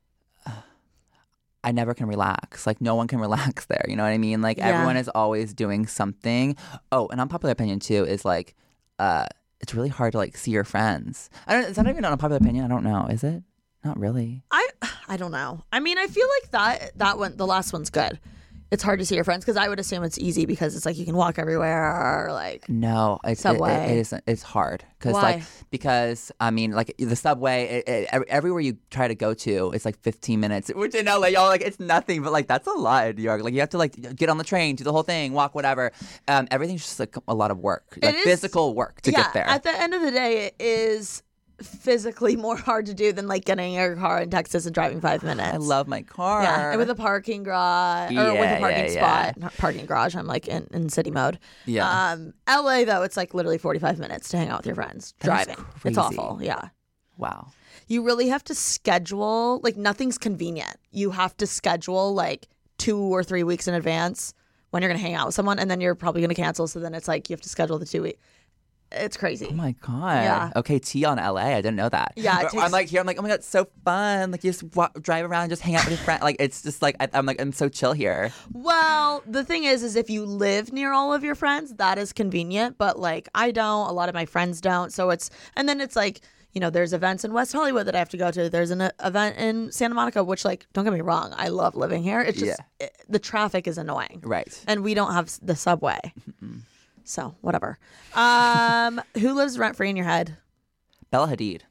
I never can relax. Like, no one can relax there. You know what I mean? Like, Yeah. everyone is always doing something. Oh, an unpopular opinion, too, is like, uh, it's really hard to, like, see your friends. I don't, is that even an unpopular opinion? I don't know. Is it? Not really. I I don't know. I mean, I feel like that that one, the last one's good. It's hard to see your friends because I would assume it's easy because it's like you can walk everywhere or like. No, it's, it, Subway. it, it isn't. It's hard because Why? like because I mean like the subway, it, it, every- everywhere you try to go to, it's like fifteen minutes. Which in L A, y'all like it's nothing, but like that's a lot in New York. Like you have to like get on the train, do the whole thing, walk, whatever. Um, everything's just like a lot of work, like is- physical work to yeah, get there. At the end of the day, it is physically more hard to do than like getting your car in Texas and driving five minutes. I love my car. Yeah, and with a parking garage or with a Yeah, parking yeah, yeah. spot, not parking garage. I'm like in, in city mode. Yeah. Um, L A though, it's like literally forty-five minutes to hang out with your friends That is driving. It's crazy. awful. Yeah. Wow. You really have to schedule. Like nothing's convenient. You have to schedule like two or three weeks in advance when you're gonna hang out with someone, and then you're probably gonna cancel. So then it's like you have to schedule the two weeks. It's crazy. Oh my god. Yeah. Okay, T on L A. I didn't know that. Yeah, it I'm takes- like here. I'm like, oh my god, it's so fun. Like you just walk, drive around, just hang out with your friend. Like it's just like I, I'm like I'm so chill here. Well, the thing is, is if you live near all of your friends, that is convenient. But like, I don't. A lot of my friends don't. So it's, and then it's like, you know, there's events in West Hollywood that I have to go to. There's an uh, event in Santa Monica, which like, don't get me wrong, I love living here. It's just it, the traffic is annoying, Right. and we don't have s- the subway. So whatever. Um, who lives rent free in your head? Bella Hadid.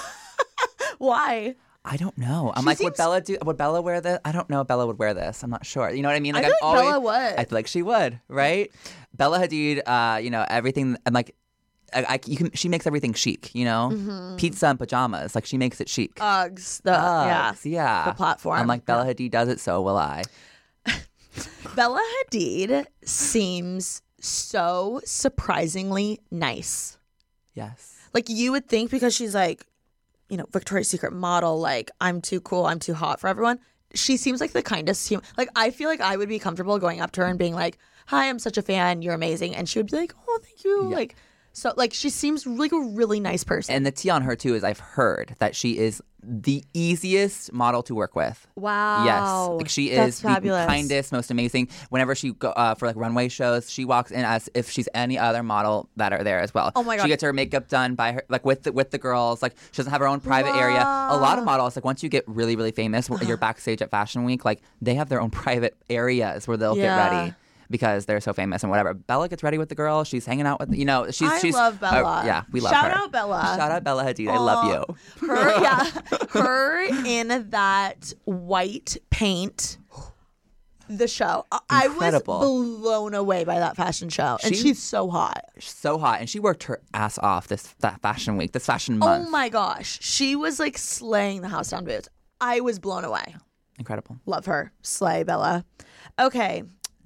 Why? I don't know. I'm She like, seems- would Bella do? Would Bella wear this? I don't know if Bella would wear this. I'm not sure. You know what I mean? I Like feel I'm like always, Bella would. I feel like she would, right? Bella Hadid. Uh, you know everything. I'm like, I, I you can. She makes everything chic. You know, Mm-hmm. pizza and pajamas. Like she makes it chic. Uggs. The yeah. Uggs, yeah. The platform. I'm like Bella Hadid does it, so will I. Bella Hadid seems so surprisingly nice. Yes. Like you would think because she's like, you know, Victoria's Secret model, like I'm too cool, I'm too hot for everyone. she seems like the kindest human. Like, I feel like I would be comfortable going up to her and being like, hi, I'm such a fan. You're amazing. And she would be like, oh, thank you. Yeah. Like, so, like, she seems like a really nice person. And the tea on her, too, is I've heard that she is the easiest model to work with. Wow. Yes. Like, she That's is fabulous. the kindest, most amazing. Whenever she go uh, for, like, runway shows, she walks in as if she's any other model that are there as well. Oh, my God. She gets her makeup done by her, like, with the, with the girls. Like, she doesn't have her own private area. A lot of models, like, once you get really, really famous, you're backstage at Fashion Week, like, they have their own private areas where they'll Yeah. get ready. Because they're so famous and whatever. Bella gets ready with the girl. She's hanging out with, you know, she's. I she's, love Bella. Uh, yeah, we love Shout her. out Bella. Shout out Bella Hadid. I love you. Her, yeah, her in that white paint. The show. I was Incredible. blown away by that fashion show. And She- she's so hot. So hot, and she worked her ass off this that fashion week, this fashion month. Oh my gosh. She was like slaying the house down boots. I was blown away. Incredible. Love her. Slay, Bella. Okay.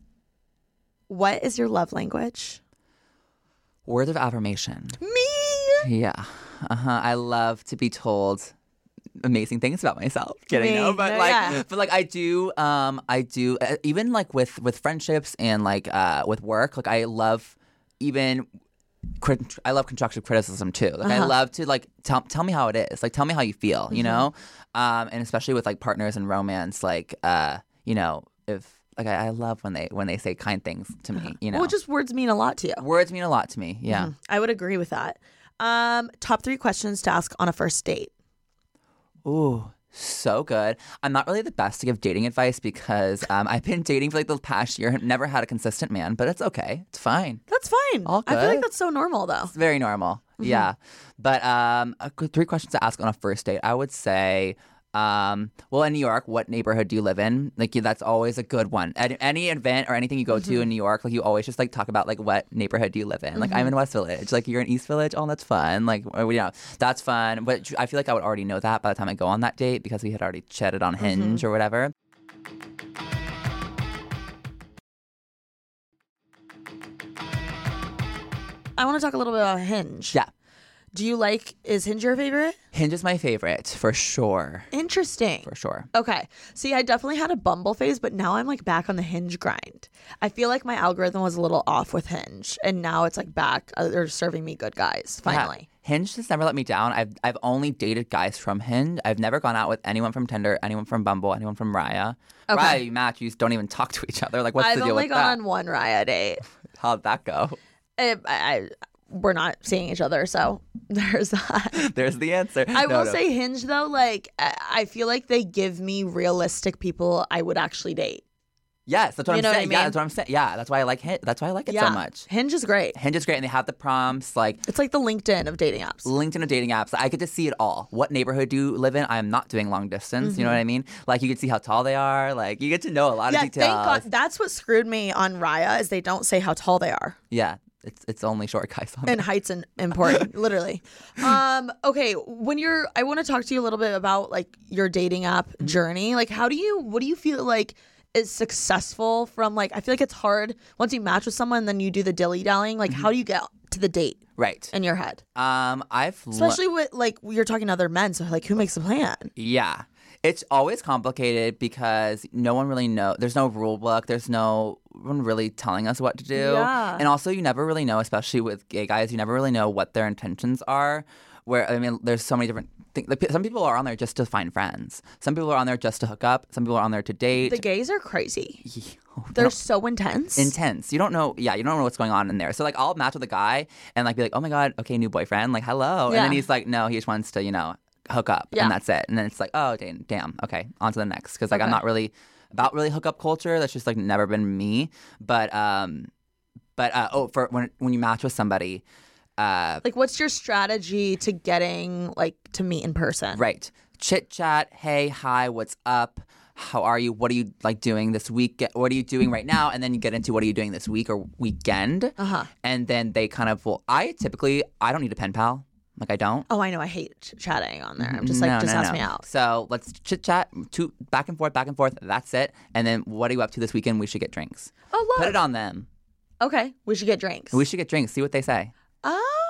What is your love language? Word of affirmation. Me. Yeah. Uh huh. I love to be told amazing things about myself. Kidding, Me. no, but No, like, yeah. but like I do. Um, I do. Uh, even like with with friendships and like uh with work. Like I love even. Crit- I love constructive criticism too. Like I love to like tell tell me how it is. Like tell me how you feel. You know, um, and especially with like partners and romance. Like uh, you know, if like I, I love when they when they say kind things to me. You know, Well, just words mean a lot to you. words mean a lot to me. Yeah. I would agree with that. Um, top three questions to ask on a first date. Ooh, so good. I'm not really the best to give dating advice because um, I've been dating for like the past year and never had a consistent man, but it's okay. It's fine. That's fine. All I feel like good. that's so normal though. It's very normal. Yeah. But um, a good- three questions to ask on a first date. I would say, um, well, in New York, what neighborhood do you live in? Like, yeah, that's always a good one. At any event or anything you go to in New York, like you always just like talk about like what neighborhood do you live in? Like, I'm in West Village. Like, you're in East Village. Oh, that's fun. Like, or, you know, that's fun. But I feel like I would already know that by the time I go on that date because we had already chatted on Hinge or whatever. I want to talk a little bit about Hinge. Yeah. Do you like, is Hinge your favorite? Hinge is my favorite for sure. Interesting. For sure. Okay. See, I definitely had a Bumble phase, but now I'm like back on the Hinge grind. I feel like my algorithm was a little off with Hinge, and now it's like back. Uh, they're serving me good guys, finally. Yeah. Hinge has never let me down. I've I've only dated guys from Hinge. I've never gone out with anyone from Tinder, anyone from Bumble, anyone from Raya. Okay. Raya, you match, you just don't even talk to each other. Like, what's I've the deal only with gone that? on one Raya date. How'd that go? I, I, I- we're not seeing each other, so there's that. There's the answer. I No, will no. say Hinge though, like I I feel like they give me realistic people I would actually date. Yes, that's what You I'm know what I saying. Yeah, mean? that's what I'm saying. Yeah, that's why I like Hinge. That's why I like it yeah, so much. Hinge is great. Hinge is great, and they have the prompts like It's like the LinkedIn of dating apps. LinkedIn of dating apps. I get to see it all. What neighborhood do you live in? I am not doing long distance. You know what I mean? Like you get to see how tall they are. Like you get to know a lot Yeah, of details. thank God. That's what screwed me on Raya is they don't say how tall they are. Yeah, it's it's only short guys on And there. height's in, important, literally. Um, okay, when you're, I want to talk to you a little bit about like your dating app Mm-hmm. journey. Like, how do you, what do you feel like is successful from like? I feel like it's hard once you match with someone, then you do the dilly dallying. Like, Mm-hmm. how do you get to the date Right. in your head? Um, I've le- Especially with like you're talking to other men, so like who makes the plan? Yeah. It's always complicated because no one really know. There's no rule book. There's no one really telling us what to do. Yeah. And also, you never really know, especially with gay guys, you never really know what their intentions are. Where, I mean, there's so many different things. Like, some people are on there just to find friends. Some people are on there just to hook up. Some people are on there to date. The gays are crazy. Oh, They're so intense. intense. You don't know. Yeah, you don't know what's going on in there. So like, I'll match with a guy and like be like, oh my god, okay, new boyfriend. Like, hello. Yeah. And then he's like, no, he just wants to, you know, hook up, Yeah. and that's it. And then it's like, oh, damn, damn. Okay, on to the next. Because like, I'm Okay. not really about really hookup culture. That's just like never been me. But um, but uh, oh, for when when you match with somebody, uh, Like, what's your strategy to getting like to meet in person? right, chit chat. Hey, hi, what's up? How are you? What are you like doing this week? What are you doing right now? And then you get into what are you doing this week or weekend? Uh-huh. And then they kind of will. I typically I don't need a pen pal. Like I don't. Oh, I know. I hate ch- chatting on there. I'm just like, No, just no, ask no. me out. So let's chit chat, two back and forth, back and forth. That's it. And then what are you up to this weekend? We should get drinks. Oh, love. Put it on them. Okay, we should get drinks. We should get drinks. See what they say. Oh,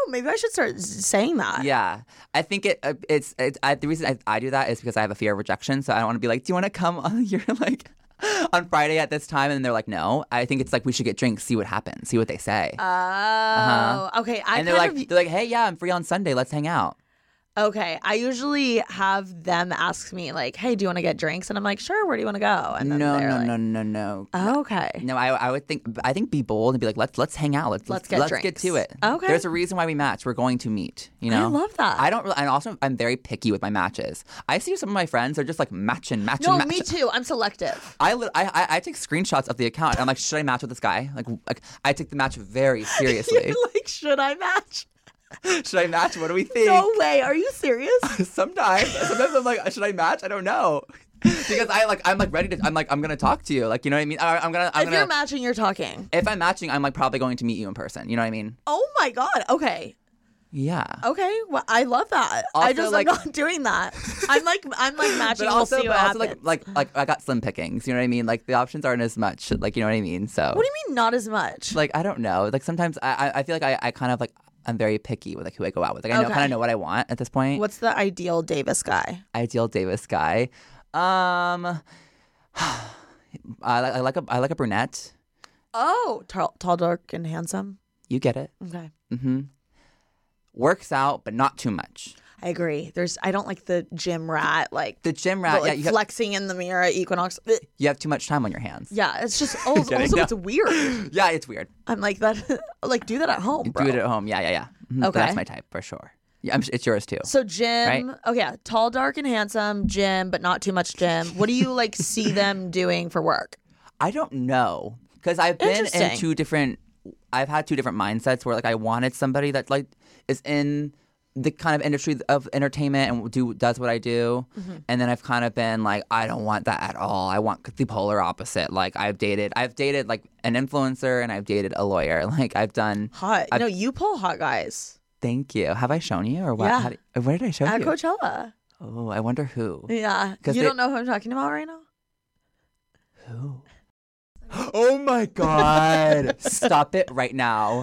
maybe I should start s- saying that. Yeah, I think it. Uh, it's. it's I, the reason I, I do that is because I have a fear of rejection. So I don't want to be like, do you want to come on your like on Friday at this time? And they're like, no. I think it's like we should get drinks, see what happens, see what they say. Oh, Uh-huh. okay. I and they're kind like, of, they're like, hey, yeah, I'm free on Sunday. Let's hang out. okay. I usually have them ask me like, hey, do you want to get drinks? And I'm like, sure. Where do you want to go? And then No, they're no, like, no, no, no. Okay. No, I, I would think. I think be bold and be like, let's let's hang out. Let's Let's let's get let's drinks. get to it. Okay. There's a reason why we match. We're going to meet. You know. I love that. I don't. really And also, I'm very picky with my matches. I see some of my friends are just like matching, matching, No, matching. me too. I'm selective. I, li- I I I take screenshots of the account. And I'm like, should I match with this guy? Like, like I take the match very seriously. You're like, should I match? Should I match? What do we think? No way. Are you serious? Sometimes, sometimes I'm like, should I match? I don't know, because I like, I'm like ready to. I'm like, I'm gonna talk to you. Like, you know what I mean? I, I'm gonna. I'm if gonna. you're matching, you're talking. If I'm matching, I'm like probably going to meet you in person. You know what I mean? Oh my God. Okay. Yeah. Okay. Well, I love that. I Also, just like- I'm not doing that. I'm like I'm like matching. But we'll also, see but what also like, happens. like, like I got slim pickings. You know what I mean? Like the options aren't as much. Like, you know what I mean? So. What do you mean not as much? Like, I don't know. Like sometimes I, I I feel like I, I kind of like I'm very picky with like who I go out with. Like I know Okay. kind of know what I want at this point. What's the ideal Davis guy? Ideal Davis guy? Um, I like I like a I like a brunette. Oh, tall, tall, dark, and handsome. You get it. Okay. Mm-hmm. Works out, but not too much. I agree. There's I don't like the gym rat like The gym the, rat, like yeah, you have, flexing in the mirror at Equinox. Ugh. you have too much time on your hands. Yeah, it's just also, Kidding, also no. it's weird. Yeah, it's weird. I'm like that. Like do that at home, bro. Do it at home. Yeah, yeah, yeah. Mhm. Okay. That's my type for sure. Yeah, I'm, it's yours too. So gym, Right? oh yeah, tall, dark, and handsome. Gym, but not too much gym. What do you like see them doing for work? I don't know because I've been in Interesting. two different. I've had two different mindsets where like I wanted somebody that like is in the kind of industry of entertainment and do does what I do, Mm-hmm. and then I've kind of been like I don't want that at all. I want the polar opposite. Like I've dated, I've dated like an influencer and I've dated a lawyer. Like I've done. Hot. I've- no, you pull hot guys Thank you. Have I shown you or what? Yeah. How do, where did I show at you? Coachella. Oh, I wonder who. Yeah, 'Cause you they- don't know who I'm talking about right now. Who? Oh my God! Stop it right now.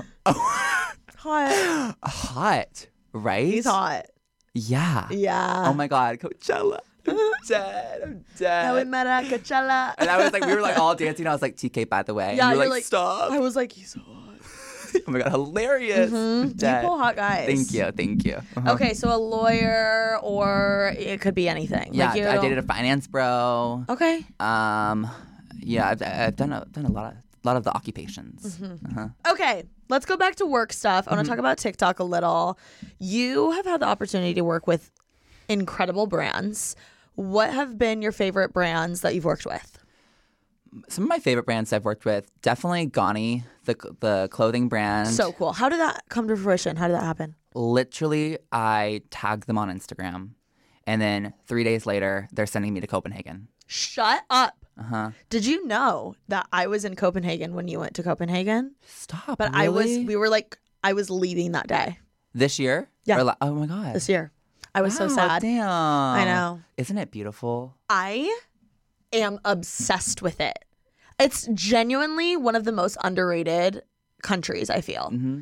Hot. Hot, right? He's hot. Yeah. Yeah. Oh my God, Coachella. I'm dead. I'm dead. Now we met at Coachella. And I was like, we were like all dancing. I was like, T K, by the way. Yeah, and you were you're like, like- stop. I was like, he's hot. Oh my God, hilarious. I'm Mm-hmm. You dead. pull hot guys. Thank you, thank you. Uh-huh. Okay, so a lawyer or it could be anything. Yeah, Like you I don't- dated a finance bro. Okay. Um, yeah, I've, I've done a done a lot of lot of the occupations. Mm-hmm. Uh-huh. Okay, let's go back to work stuff. I Mm-hmm. want to talk about TikTok a little. You have had the opportunity to work with incredible brands. What have been your favorite brands that you've worked with? Some of my favorite brands I've worked with, definitely Gani, the the clothing brand. So cool. How did that come to fruition? How did that happen? Literally, I tagged them on Instagram, and then three days later, they're sending me to Copenhagen. Shut up. Uh huh. Did you know that I was in Copenhagen when you went to Copenhagen? Stop. But I was, really? we were like, I was leaving that day This year? Yeah. Or la- oh my God. this year. I was so Wow, sad. Damn. I know. Isn't it beautiful? I am obsessed with it. It's genuinely one of the most underrated countries, I feel. Mm-hmm.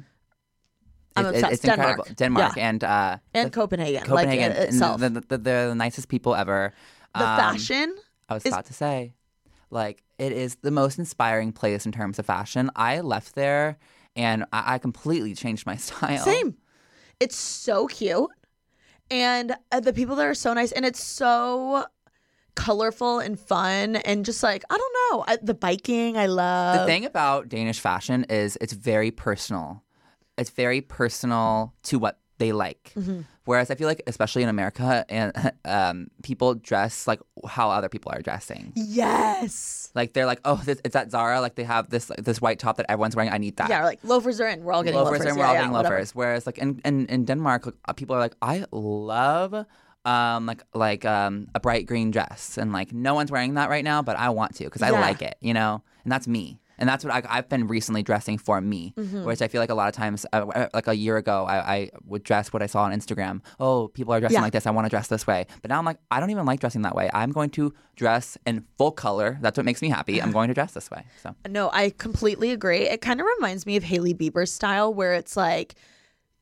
I'm It- it- obsessed. It's Denmark. incredible. Denmark Yeah. and uh, And the- Copenhagen, Copenhagen. like it, and itself. the, the, they're the nicest people ever. The Um, fashion. I was is- about to say, like, it is the most inspiring place in terms of fashion. I left there and I, I completely changed my style. Same. It's so cute. And uh, the people there are so nice. And it's so colorful and fun. And just like, I don't know. I, the biking, I love. The thing about Danish fashion is it's very personal. It's very personal to what they like. Mm-hmm. Whereas I feel like, especially in America, and um, people dress like how other people are dressing. Yes. Like they're like, oh, this, it's at Zara. Like they have this this white top that everyone's wearing. I need that. Yeah, or like loafers are in. We're all getting loafers. loafers and we're yeah, all yeah, getting whatever. loafers. Whereas like in, in, in Denmark, like, uh, people are like, I love um like like um a bright green dress, and like no one's wearing that right now, but I want to because I Yeah. like it, you know, and that's me. And that's what I, I've been recently dressing for me, Mm-hmm. which I feel like a lot of times, uh, like a year ago, I, I would dress what I saw on Instagram. Oh, people are dressing Yeah. like this. I want to dress this way. But now I'm like, I don't even like dressing that way. I'm going to dress in full color. That's what makes me happy. I'm going to dress this way. So No, I completely agree. It kind of reminds me of Hailey Bieber's style, where it's like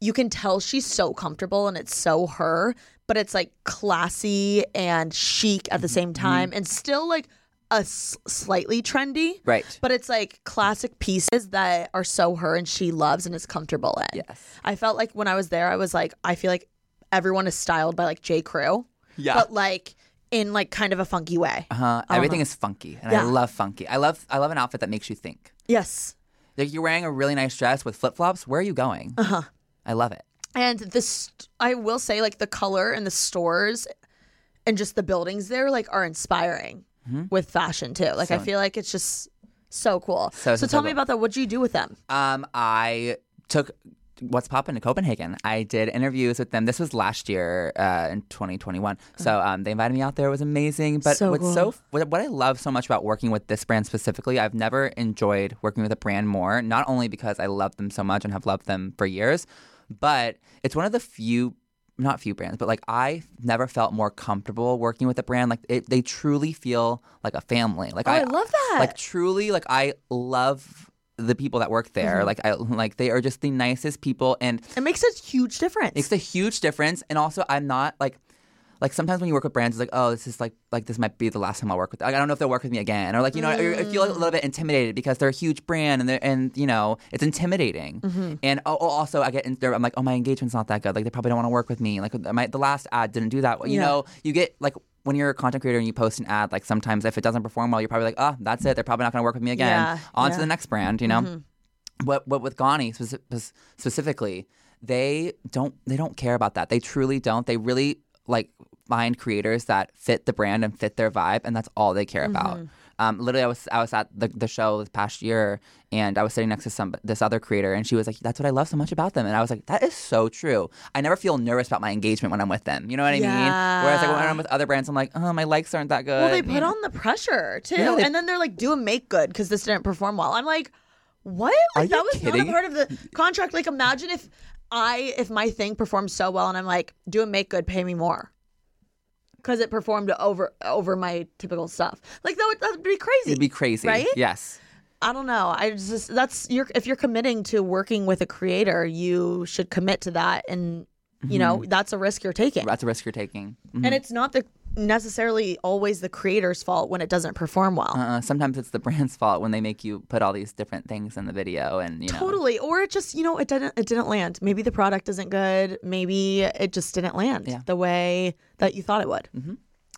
you can tell she's so comfortable and it's so her, but it's like classy and chic at the same time and still like a s- slightly trendy. Right. But it's like classic pieces that are so her and she loves and is comfortable in. Yes. I felt like when I was there, I was like, I feel like everyone is styled by like J. Crew. Yeah. But like in like kind of a funky way. Uh-huh. Everything is funky, and Yeah. I love funky. I love I love an outfit that makes you think. Yes. Like you're wearing a really nice dress with flip flops. Where are you going? Uh huh. I love it. And this, I will say, like the color and the stores and just the buildings there, like, are inspiring with fashion too. Like, So- I feel like it's just so cool. So- So, so- tell so me cool. about that. What'd you do with them? Um, I took What's Poppin' to Copenhagen. I did interviews with them. This was last year uh, in twenty twenty-one. So um, they invited me out there. It was amazing. But So what's cool. so what, what I love so much about working with this brand specifically, I've never enjoyed working with a brand more. Not only because I love them so much and have loved them for years, but it's one of the few. Not few brands, but like I never felt more comfortable working with a brand. Like it, they truly feel like a family. Like Oh, I love that. Like truly, like I love the people that work there. Mm-hmm. Like I like they are just the nicest people, and It makes a huge difference. makes a huge difference. And also, I'm not like like sometimes when you work with brands, it's like, oh, this is like like this might be the last time I'll work with. Like, I don't know if they'll work with me again, or like you know, I, I feel like a little bit intimidated because they're a huge brand and they're and you know it's intimidating. Mm-hmm. And oh, oh, also I get in there, I'm like, oh, my engagement's not that good. Like they probably don't want to work with me. Like my the last ad didn't do that. You Yeah. know, you get like. When you're a content creator and you post an ad, like sometimes if it doesn't perform well, you're probably like, oh, that's it. They're probably not going to work with me again. Yeah, On yeah. to the next brand, you know? What what with Gani speci- specifically, they don't they don't care about that. They truly don't. They really like find creators that fit the brand and fit their vibe, and that's all they care about. Um, literally, I was I was at the, the show this past year, and I was sitting next to some this other creator, and she was like, "That's what I love so much about them." And I was like, "That is so true." I never feel nervous about my engagement when I'm with them. You know what I mean? Whereas like when I'm with other brands, I'm like, "Oh, my likes aren't that good." well, they put on the pressure too. Yeah, they- and then they're like, do a make good because this didn't perform well. I'm like, what? Like, Are that you was kidding? not a part of the contract. Like, imagine if I, if my thing performs so well and I'm like, do a make good, pay me more. Because it performed over over my typical stuff. Like, that would, that would be crazy. It'd be crazy, Right? Yes. I don't know. I just, that's, you're, if you're committing to working with a creator, you should commit to that. And, you know, that's a risk you're taking. That's a risk you're taking. Mhm. And it's not the necessarily always the creator's fault when it doesn't perform well. Uh, sometimes it's the brand's fault when they make you put all these different things in the video, and you know. Totally. Or it just, you know, it didn't it didn't land. Maybe the product isn't good. Maybe it just didn't land Yeah. the way that you thought it would. Mhm.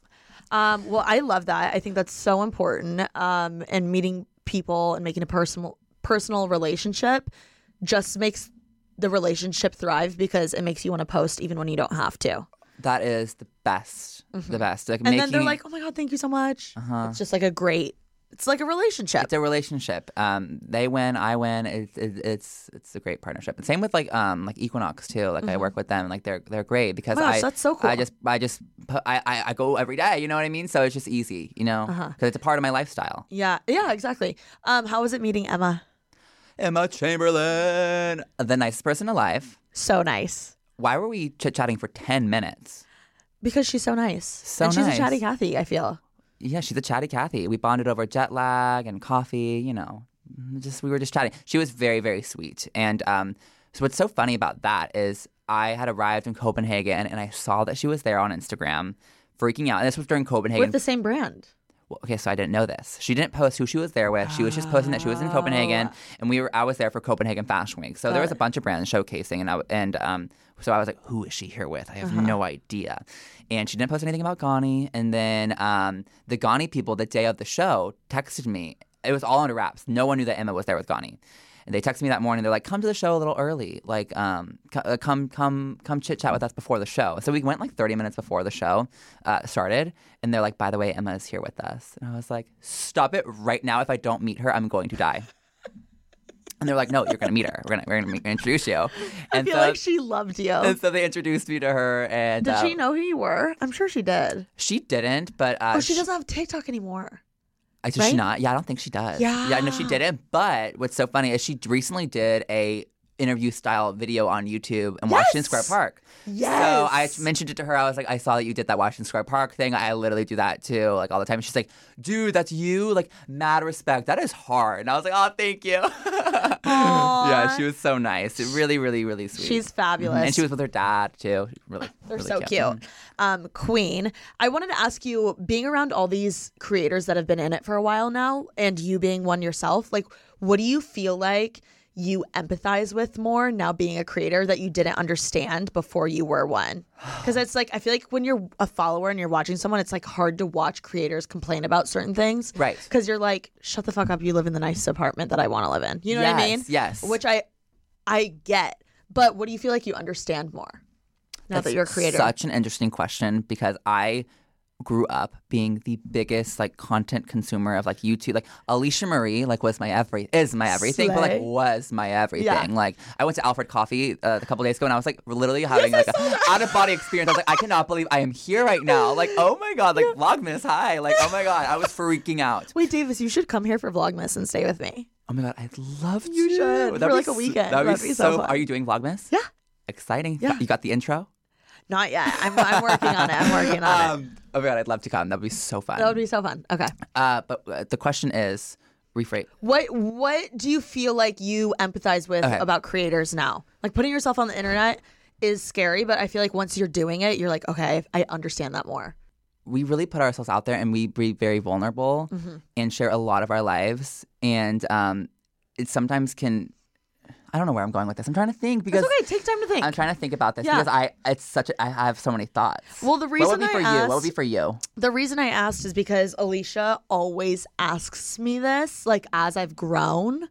Um, well, I love that. I think that's so important. Um, and meeting people and making a personal personal relationship just makes the relationship thrive because it makes you want to post even when you don't have to. That is the best. The best. Like And making, then they're like, "Oh my god, thank you so much." Uh-huh. It's just like a great. It's like a relationship. it's a relationship. Um, they win, I win. It's it, it's it's a great partnership. And same with like um like Equinox too. Like I work with them. Like they're they're great because Mm-hmm. Gosh, I that's so cool. I just I just put, I, I I go every day. You know what I mean? So it's just easy. You know, because Uh-huh. it's a part of my lifestyle. Yeah, yeah, exactly. Um, how was it meeting Emma? Emma Chamberlain, the nicest person alive. So nice. Why were we chit chatting for ten minutes? Because she's so nice. So and she's nice. a chatty Cathy, I feel. Yeah, she's a chatty Cathy. We bonded over jet lag and coffee, you know. Just we were just chatting. She was very, very sweet. And um, so what's so funny about that is I had arrived in Copenhagen and I saw that she was there on Instagram freaking out. And this was during Copenhagen. With the same brand. Well, okay, so I didn't know this. She didn't post who she was there with. She was just posting that she was in Copenhagen, and we were. I was there for Copenhagen Fashion Week, so there was a bunch of brands showcasing, and I and um, so I was like, who is she here with? I have no idea. And she didn't post anything about Gani. And then um, the Gani people, the day of the show, texted me. It was all under wraps. No one knew that Emma was there with Gani. And they texted me that morning. They're like, "Come to the show a little early. Like, um, c- uh, come, come, come, chit chat with us before the show." So we went like thirty minutes before the show uh, started, and they're like, "By the way, Emma is here with us." And I was like, "Stop it right now! If I don't meet her, I'm going to die." And they're like, "No, you're going to meet her. We're going to, we're going to introduce you." And I feel so, like she loved you. and so they introduced me to her, and Did uh, she know who you were? I'm sure she did. She didn't, but uh, Oh, she doesn't have TikTok anymore. I does right? she not? Yeah, I don't think she does. Yeah. yeah, no, she didn't. But what's so funny is she recently did a interview style video on YouTube in Washington Yes! Square Park. Yes. So I mentioned it to her. I was like, I saw that you did that Washington Square Park thing. I literally do that too, like all the time. And she's like, dude, that's you. Like, mad respect. That is hard. And I was like, oh, thank you. Yeah, she was so nice. Really, really, really sweet. She's fabulous. Mm-hmm. And she was with her dad, too. Really, They're really so cute. cute. Mhm. Um, Queen, I wanted to ask you, being around all these creators that have been in it for a while now, and you being one yourself, like, what do you feel like you empathize with more now being a creator that you didn't understand before you were one? Because it's like, I feel like when you're a follower and you're watching someone, it's like hard to watch creators complain about certain things. Right. Because you're like, shut the fuck up, you live in the nice apartment that I want to live in. You know what I mean? Yes, yes. Which I, I get. But what do you feel like you understand more now That's that you're a creator? Such an interesting question because I grew up being the biggest like content consumer of like YouTube. Like Alicia Marie like was my every is my everything, but like Slay. was my everything. Yeah. Like I went to Alfred Coffee uh, a couple days ago and I was like literally having like an out of body experience. I was like, I cannot believe I am here right now. Like oh my god, like Vlogmas, hi. Like oh my god, I was freaking out. Wait, Davis, you should come here for Vlogmas and stay with me. Oh my god, I'd love to. You should, That'd for, be like, a so- weekend. That'd be, That'd be so so. fun. Are you doing Vlogmas? Yeah. Exciting. Yeah. You got the intro? Not yet. I'm, I'm working on it. I'm working on it. Um, oh my god, I'd love to come. That'd be so fun. That would be so fun. Okay. Uh, but uh, the question is, rephrase. What What do you feel like you empathize with Okay. about creators now? Like putting yourself on the internet is scary, but I feel like once you're doing it, you're like, okay, I understand that more. We really put ourselves out there, and we be very vulnerable Mm-hmm. and share a lot of our lives. And um, it sometimes can. I don't know where I'm going with this. I'm trying to think because It's okay. Take time to think. I'm trying to think about this Yeah. because I it's such a, I have so many thoughts. Well, the what reason would be I for you? asked- What would be for you? The reason I asked is because Alicia always asks me this, like as I've grown.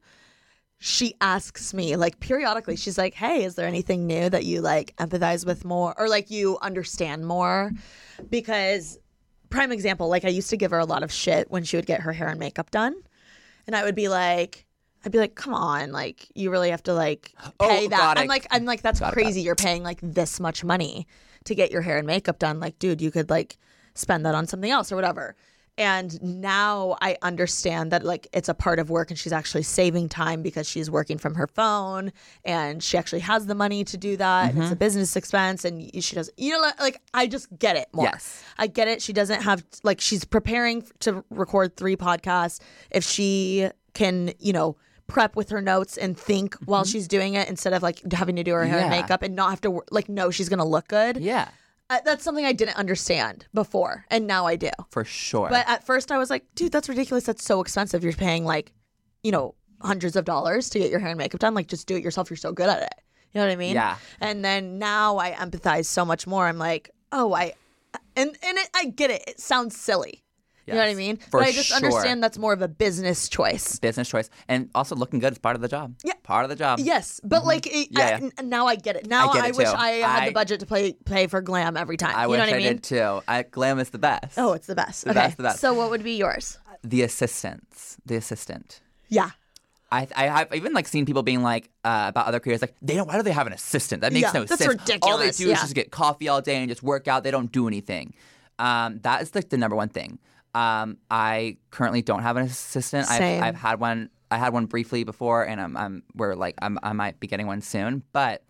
She asks me like periodically, she's like, hey, is there anything new that you like empathize with more or like you understand more? Because prime example, like I used to give her a lot of shit when she would get her hair and makeup done. And I would be like, I'd be like, come on, like you really have to like pay Oh, that. got I'm it. like, I'm like, that's Got it, got crazy. You're paying like this much money to get your hair and makeup done. Like, dude, you could like spend that on something else or whatever. And now I understand that like it's a part of work and she's actually saving time because she's working from her phone and she actually has the money to do that. And it's Mm-hmm. a business expense and she does, you know, like I just get it more. Yes. I get it. She doesn't have like she's preparing to record three podcasts. If she can, you know, prep with her notes and think while she's doing it instead of like having to do her hair and Mm-hmm. Yeah. makeup and not have to wor- like know she's gonna look good. Yeah, Uh, that's something I didn't understand before, and now I do. for sure. But at first I was like, dude, that's ridiculous. That's so expensive. You're paying like, you know, hundreds of dollars to get your hair and makeup done. Like, just do it yourself. You're so good at it. You know what I mean? Yeah. And then now I empathize so much more. I'm like, oh, I, and and it, I get it. It sounds silly. You know what I Yes, mean? for but I just sure. understand that's more of a business choice. business choice, and also looking good is part of the job. Yeah. part of the job. Yes, but like it, Yeah, I- yeah. n- now I get it. Now I get I, it, wish too. I had I- the budget to pay pay for glam every time. I you wish know what I, I mean? did too. I, glam is the best. Oh, it's the best. The okay. best, the best. So what would be yours? The assistants, the assistant. Yeah. I I have even like seen people being like uh, about other creators like they don't why do they have an assistant? That makes Yeah, no that's sense. All they ridiculous, do yeah. is just get coffee all day and just work out. They don't do anything. Um, that is like the number one thing. Um, I currently don't have an assistant. Same. I've I've had one. I had one briefly before, and I'm I'm we're like I'm I might be getting one soon, but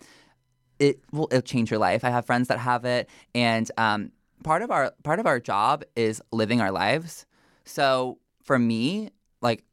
it will it'll change your life. I have friends that have it, and um, part of our part of our job is living our lives. So for me, like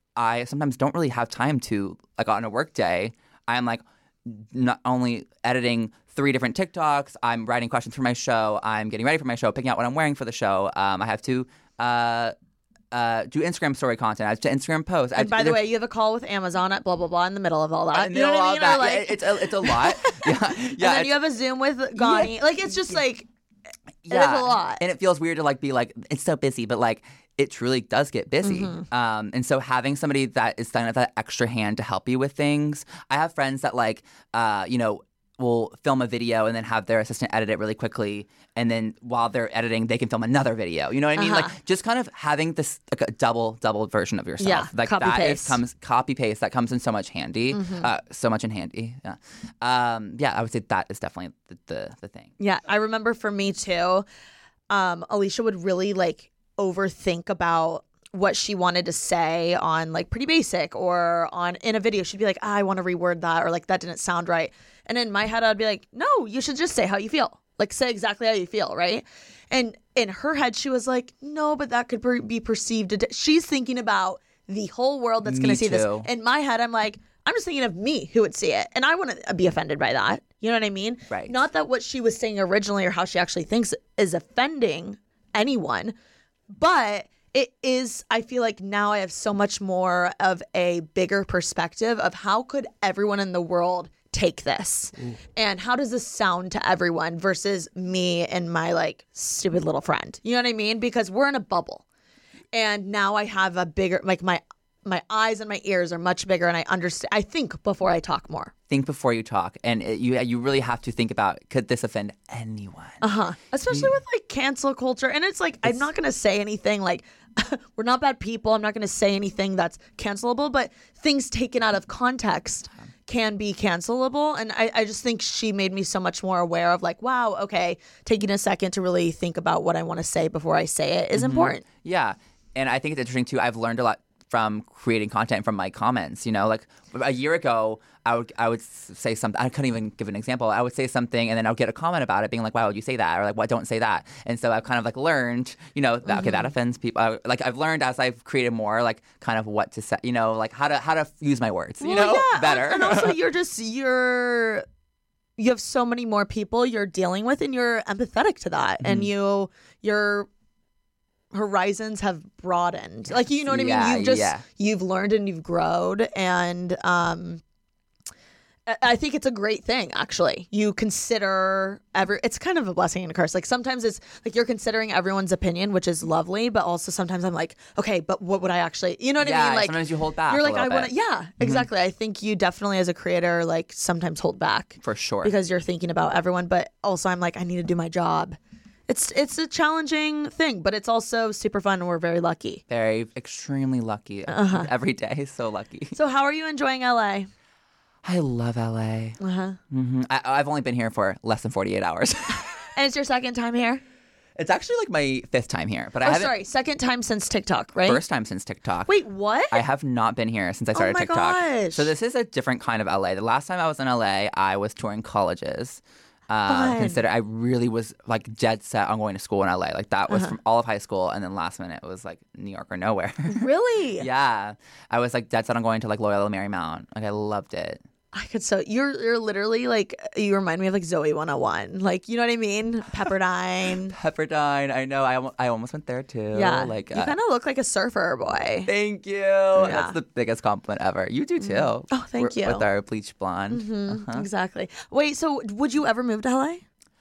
I sometimes don't really have time to like on a work day. I'm like not only editing three different TikToks, I'm writing questions for my show, I'm getting ready for my show, picking out what I'm wearing for the show. Um, I have to uh, uh, do Instagram story content. I have to Instagram post. I And by the there- way, you have a call with Amazon at blah blah blah in the middle of all that. I you know know what I all mean? that. Or like, Yeah, it's a, it's a lot. Yeah, yeah. and then it's- you have a Zoom with Gani. Like it's just like it is a lot. And it feels weird to like be like, it's so busy, but like it truly does get busy. Mm-hmm. Um, and so having somebody that is done at that extra hand to help you with things. I have friends that like, uh, you know, will film a video and then have their assistant edit it really quickly. And then while they're editing, they can film another video. You know what I mean? Uh-huh. Like just kind of having this like a double, double version of yourself. Yeah, like copy that is, paste. comes copy paste. That comes in so much handy. Mm-hmm. Uh, so much in handy. Yeah. Um, yeah, I would say that is definitely the, the, the thing. Yeah, I remember for me too, um, Alicia would really like overthink about what she wanted to say on like Pretty Basic or on in a video. She'd be like, ah, I want to reword that, or like that didn't sound right. And in my head, I'd be like, no, you should just say how you feel. Like say exactly how you feel, right? And in her head, she was like, no, but that could per- be perceived. ad-" She's thinking about the whole world that's going Me to see this. too. In my head, I'm like, I'm just thinking of me who would see it, and I wouldn't be offended by that. You know what I mean? Right. Not that what she was saying originally or how she actually thinks is offending anyone, but it is, I feel like now I have so much more of a bigger perspective of how could everyone in the world take this? Ooh. And how does this sound to everyone versus me and my like stupid little friend? You know what I mean? Because we're in a bubble. And now I have a bigger, like my my eyes and my ears are much bigger, and I understand. I think before I talk more. Think before you talk, and it, you you really have to think about, could this offend anyone? Uh huh. Especially you, with like cancel culture, and it's like it's, I'm not gonna say anything like we're not bad people. I'm not gonna say anything that's cancelable, but things taken out of context can be cancelable, and I, I just think she made me so much more aware of like, wow, okay, taking a second to really think about what I want to say before I say it is mm-hmm. important. Yeah, and I think it's interesting too. I've learned a lot from creating content from my comments. You know, like a year ago, I would I would say something. I couldn't even give an example. I would say something, and then I would get a comment about it, being like, "Why would you say that?" Or like, "Why don't say that?" And so I've kind of like learned, you know, that, mm-hmm. okay, that offends people. I, like I've learned as I've created more, like kind of what to say, you know, like how to how to use my words, you well, know, yeah. better. And, and also, you're just you're you have so many more people you're dealing with, and you're empathetic to that, mm-hmm. and you you're. horizons have broadened. Like, you know what I mean? Yeah, You've just, yeah. you've learned and you've grown. And um, I think it's a great thing, actually. You consider every, it's kind of a blessing and a curse. Like sometimes it's like you're considering everyone's opinion, which is lovely. But also sometimes I'm like, okay, but what would I actually, you know what yeah, I mean? Like sometimes you hold back. You're like, I want to, yeah, exactly. Mm-hmm. I think you definitely as a creator, like sometimes hold back. For sure. Because you're thinking about everyone. But also I'm like, I need to do my job. It's it's a challenging thing, but it's also super fun, and we're very lucky. Very, extremely lucky. Uh-huh. Every day, so lucky. So how are you enjoying L A? I love L A. Uh-huh. Mm-hmm. I, I've only been here for less than forty-eight hours. And it's your second time here? It's actually like my fifth time here. But oh, I haven't... sorry. Second time since TikTok, right? First time since TikTok. Wait, what? I have not been here since I started oh my TikTok. Gosh. So this is a different kind of L A. The last time I was in L A, I was touring colleges. Uh, consider I really was like dead set on going to school in L A. Like that was uh-huh. from all of high school, and then last minute it was like New York or nowhere. Really? Yeah, I was like dead set on going to like Loyola Marymount. Like I loved it. I could so you're you're literally like you remind me of like Zoe one oh one. Like, you know what I mean? Pepperdine. Pepperdine. I know. I, I almost went there too. Yeah. Like you uh, kind of look like a surfer boy. Thank you. Yeah. That's the biggest compliment ever. You do too. Mm. Oh, thank We're, you. With our bleach blonde. Mm-hmm. Uh-huh. Exactly. Wait. So would you ever move to L A?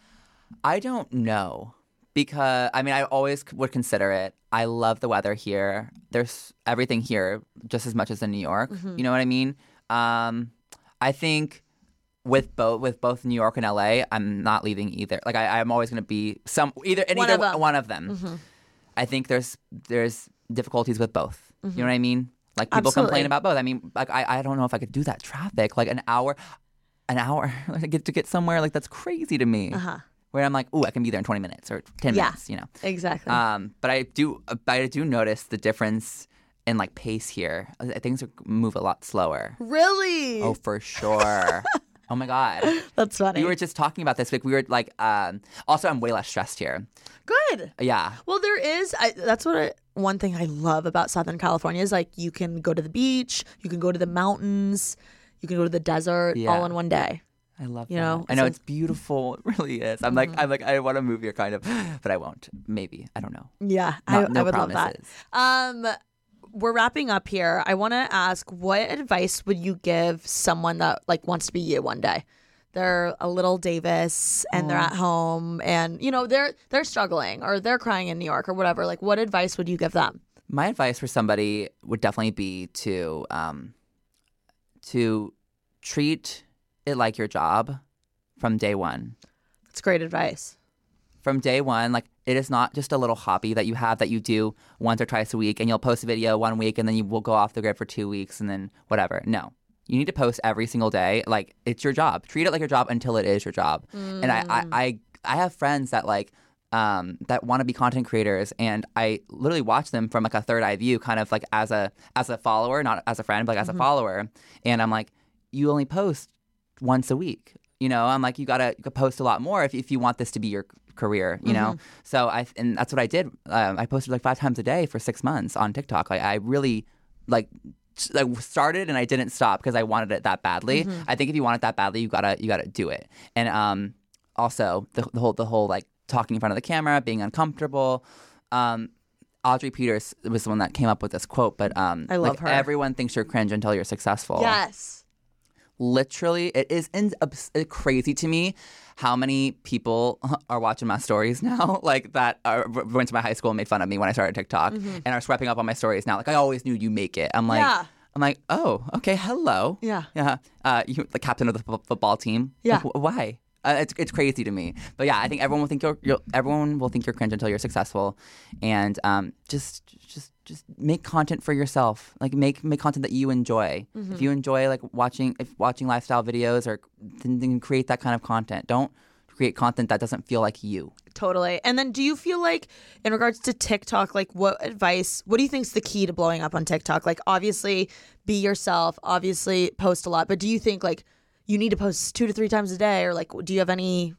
I don't know. Because, I mean, I always would consider it. I love the weather here. There's everything here just as much as in New York. Mm-hmm. You know what I mean? Um, I think with both with both New York and L A, I'm not leaving either. Like, I, I'm always going to be some either in one either of one of them. Mm-hmm. I think there's there's difficulties with both. Mm-hmm. You know what I mean? Like, people Absolutely. complain about both. I mean, like, I, I don't know if I could do that traffic. Like, an hour, an hour to get to get somewhere. Like, that's crazy to me. Uh-huh. Where I'm like, ooh, I can be there in twenty minutes or ten yeah, minutes, you know. Exactly. Um, but I do, but I do notice the difference in like pace here. Things are, move a lot slower. Really? Oh, for sure. Oh my God. That's funny. We were just talking about this. Like, we were like, um, also, I'm way less stressed here. Good. Yeah. Well, there is. I, that's what I, one thing I love about Southern California is like you can go to the beach, you can go to the mountains, you can go to the desert, yeah. all in one day. I love you that. know. I know so, it's beautiful. It really is. I'm mm-hmm. like, I'm like, I want to move here, kind of, but I won't. Maybe I don't know. Yeah, Not, I, no I would promises. love that. Um, we're wrapping up here. I want to ask, what advice would you give someone that like wants to be you one day? They're a little Davis and oh. they're at home, and you know they're they're struggling or they're crying in New York or whatever. Like, what advice would you give them? My advice for somebody would definitely be to um, to treat it like your job from day one. That's great advice. From day one, like, it is not just a little hobby that you have that you do once or twice a week, and you'll post a video one week and then you will go off the grid for two weeks and then whatever. No. You need to post every single day. Like, it's your job. Treat it like your job until it is your job. Mm. And I, I, I, I have friends that like um, that want to be content creators, and I literally watch them from like a third eye view, kind of like as a as a follower, not as a friend, but like as mm-hmm. a follower. And I'm like, you only post once a week. You know, I'm like, you gotta post a lot more if if you want this to be your career. You mm-hmm. know, so I and that's what I did. Um, I posted like five times a day for six months on TikTok. Like, I really like like started and I didn't stop because I wanted it that badly. Mm-hmm. I think if you want it that badly, you gotta you gotta do it. And um, also the, the whole the whole like talking in front of the camera, being uncomfortable. Um, Audrey Peters was the one that came up with this quote, but um, I love like, her. Everyone thinks you're cringe until you're successful. Yes. Literally, it is in, uh, crazy to me how many people are watching my stories now, like that are, went to my high school and made fun of me when I started TikTok, mm-hmm. and are swiping up on my stories now. Like, I always knew you make it. I'm like, yeah. I'm like, oh, okay, hello. Yeah. Yeah. Uh, you the captain of the f- football team. Yeah. Like, why? Uh, it's it's crazy to me. But yeah, I think everyone will think you're, you're everyone will think you're cringe until you're successful, and um, just just just make content for yourself. Like make make content that you enjoy. Mm-hmm. If you enjoy like watching if watching lifestyle videos, or then, then create that kind of content. Don't create content that doesn't feel like you. Totally. And then do you feel like in regards to TikTok, like what advice, what do you think is the key to blowing up on TikTok? Like obviously be yourself, obviously post a lot, but do you think like you need to post two to three times a day, or like do you have any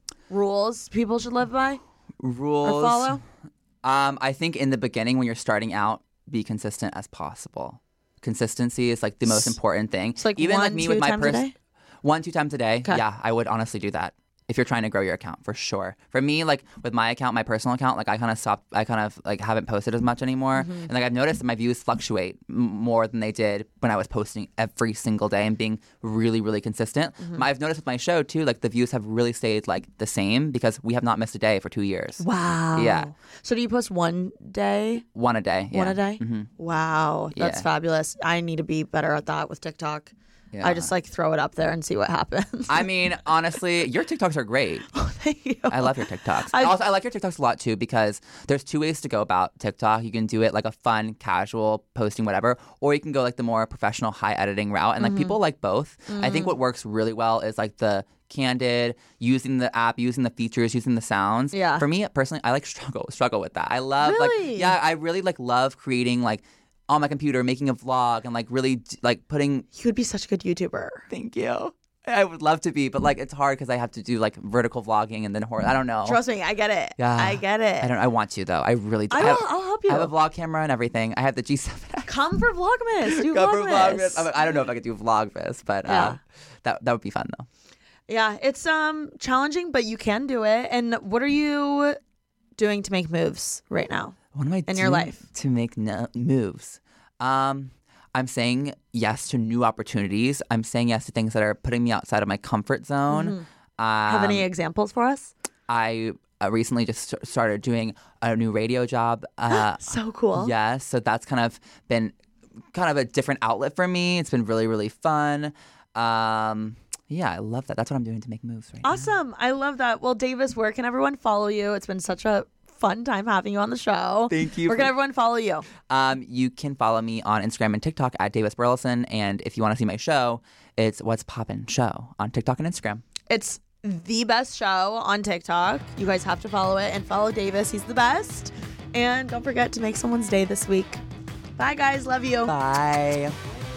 rules people should live by? Rules. Or follow? Um, I think in the beginning when you're starting out, be consistent as possible. Consistency is like the most important thing. So like even one, like me two with my times a day? One, two times a day. Okay. Yeah, I would honestly do that. If you're trying to grow your account, for sure. For me, like with my account, my personal account, like I kind of stopped, I kind of like haven't posted as much anymore. Mm-hmm. And like I've noticed that my views fluctuate m- more than they did when I was posting every single day and being really, really consistent. Mm-hmm. I've noticed with my show too, like the views have really stayed like the same because we have not missed a day for two years. Wow. Yeah. So do you post one day? One a day. Yeah. One a day? Mm-hmm. Wow. That's Yeah. fabulous. I need to be better at that with TikTok. Yeah. I just like throw it up there and see what happens. I mean, honestly, your TikToks are great. Oh, thank you. I love your TikToks. I- also, I like your TikToks a lot too because there's two ways to go about TikTok. You can do it like a fun, casual posting, whatever, or you can go like the more professional, high editing route. And like Mm-hmm. people like both. Mm-hmm. I think what works really well is like the candid, using the app, using the features, using the sounds. Yeah. For me personally, I like struggle struggle with that. I love Really? like yeah, I really like love creating like on my computer, making a vlog and like really like putting. You would be such a good YouTuber. Thank you. I would love to be, but like it's hard because I have to do like vertical vlogging and then horror. I don't know. Trust me, I get it. Yeah. I get it. I don't. I want to though. I really do. I I will, have, I'll help you. I have a vlog camera and everything. I have the G seven. Come for Vlogmas. Do Go for Vlogmas. Vlogmas. I, mean, I don't know if I could do Vlogmas, but Yeah. uh, that that would be fun though. Yeah, it's um challenging, but you can do it. And what are you doing to make moves right now? What am I in doing your life to make no- moves? Um, I'm saying yes to new opportunities. I'm saying yes to things that are putting me outside of my comfort zone. Mm-hmm. Um, Have any examples for us? I uh, recently just st- started doing a new radio job. Uh, So cool. Yes, so that's kind of been kind of a different outlet for me. It's been really, really fun. Um, yeah, I love that. That's what I'm doing to make moves right now. Awesome. I love that. Well, Davis, where can everyone follow you? It's been such a fun time having you on the show. Thank you Where for- can everyone follow you? Um, you can follow me on Instagram and TikTok at Davis Burleson. And if you want to see my show, it's What's Poppin' Show on TikTok and Instagram. It's the best show on TikTok. You guys have to follow it and follow Davis. He's the best. And don't forget to make someone's day this week. Bye, guys. Love you. Bye.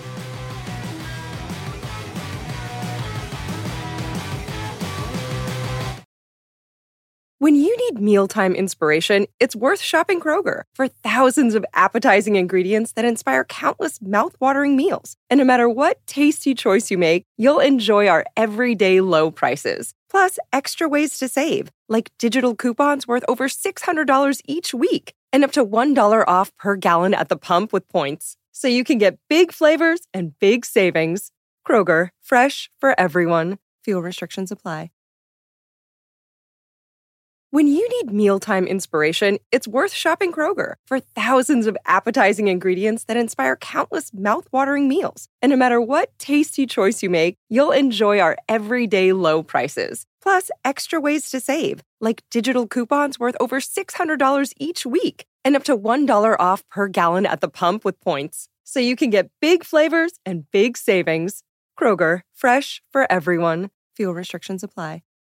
When you need mealtime inspiration, it's worth shopping Kroger for thousands of appetizing ingredients that inspire countless mouthwatering meals. And no matter what tasty choice you make, you'll enjoy our everyday low prices. Plus, extra ways to save, like digital coupons worth over six hundred dollars each week and up to one dollar off per gallon at the pump with points. So you can get big flavors and big savings. Kroger, fresh for everyone. Fuel restrictions apply. When you need mealtime inspiration, it's worth shopping Kroger for thousands of appetizing ingredients that inspire countless mouthwatering meals. And no matter what tasty choice you make, you'll enjoy our everyday low prices. Plus, extra ways to save, like digital coupons worth over six hundred dollars each week and up to one dollar off per gallon at the pump with points. So you can get big flavors and big savings. Kroger, fresh for everyone. Fuel restrictions apply.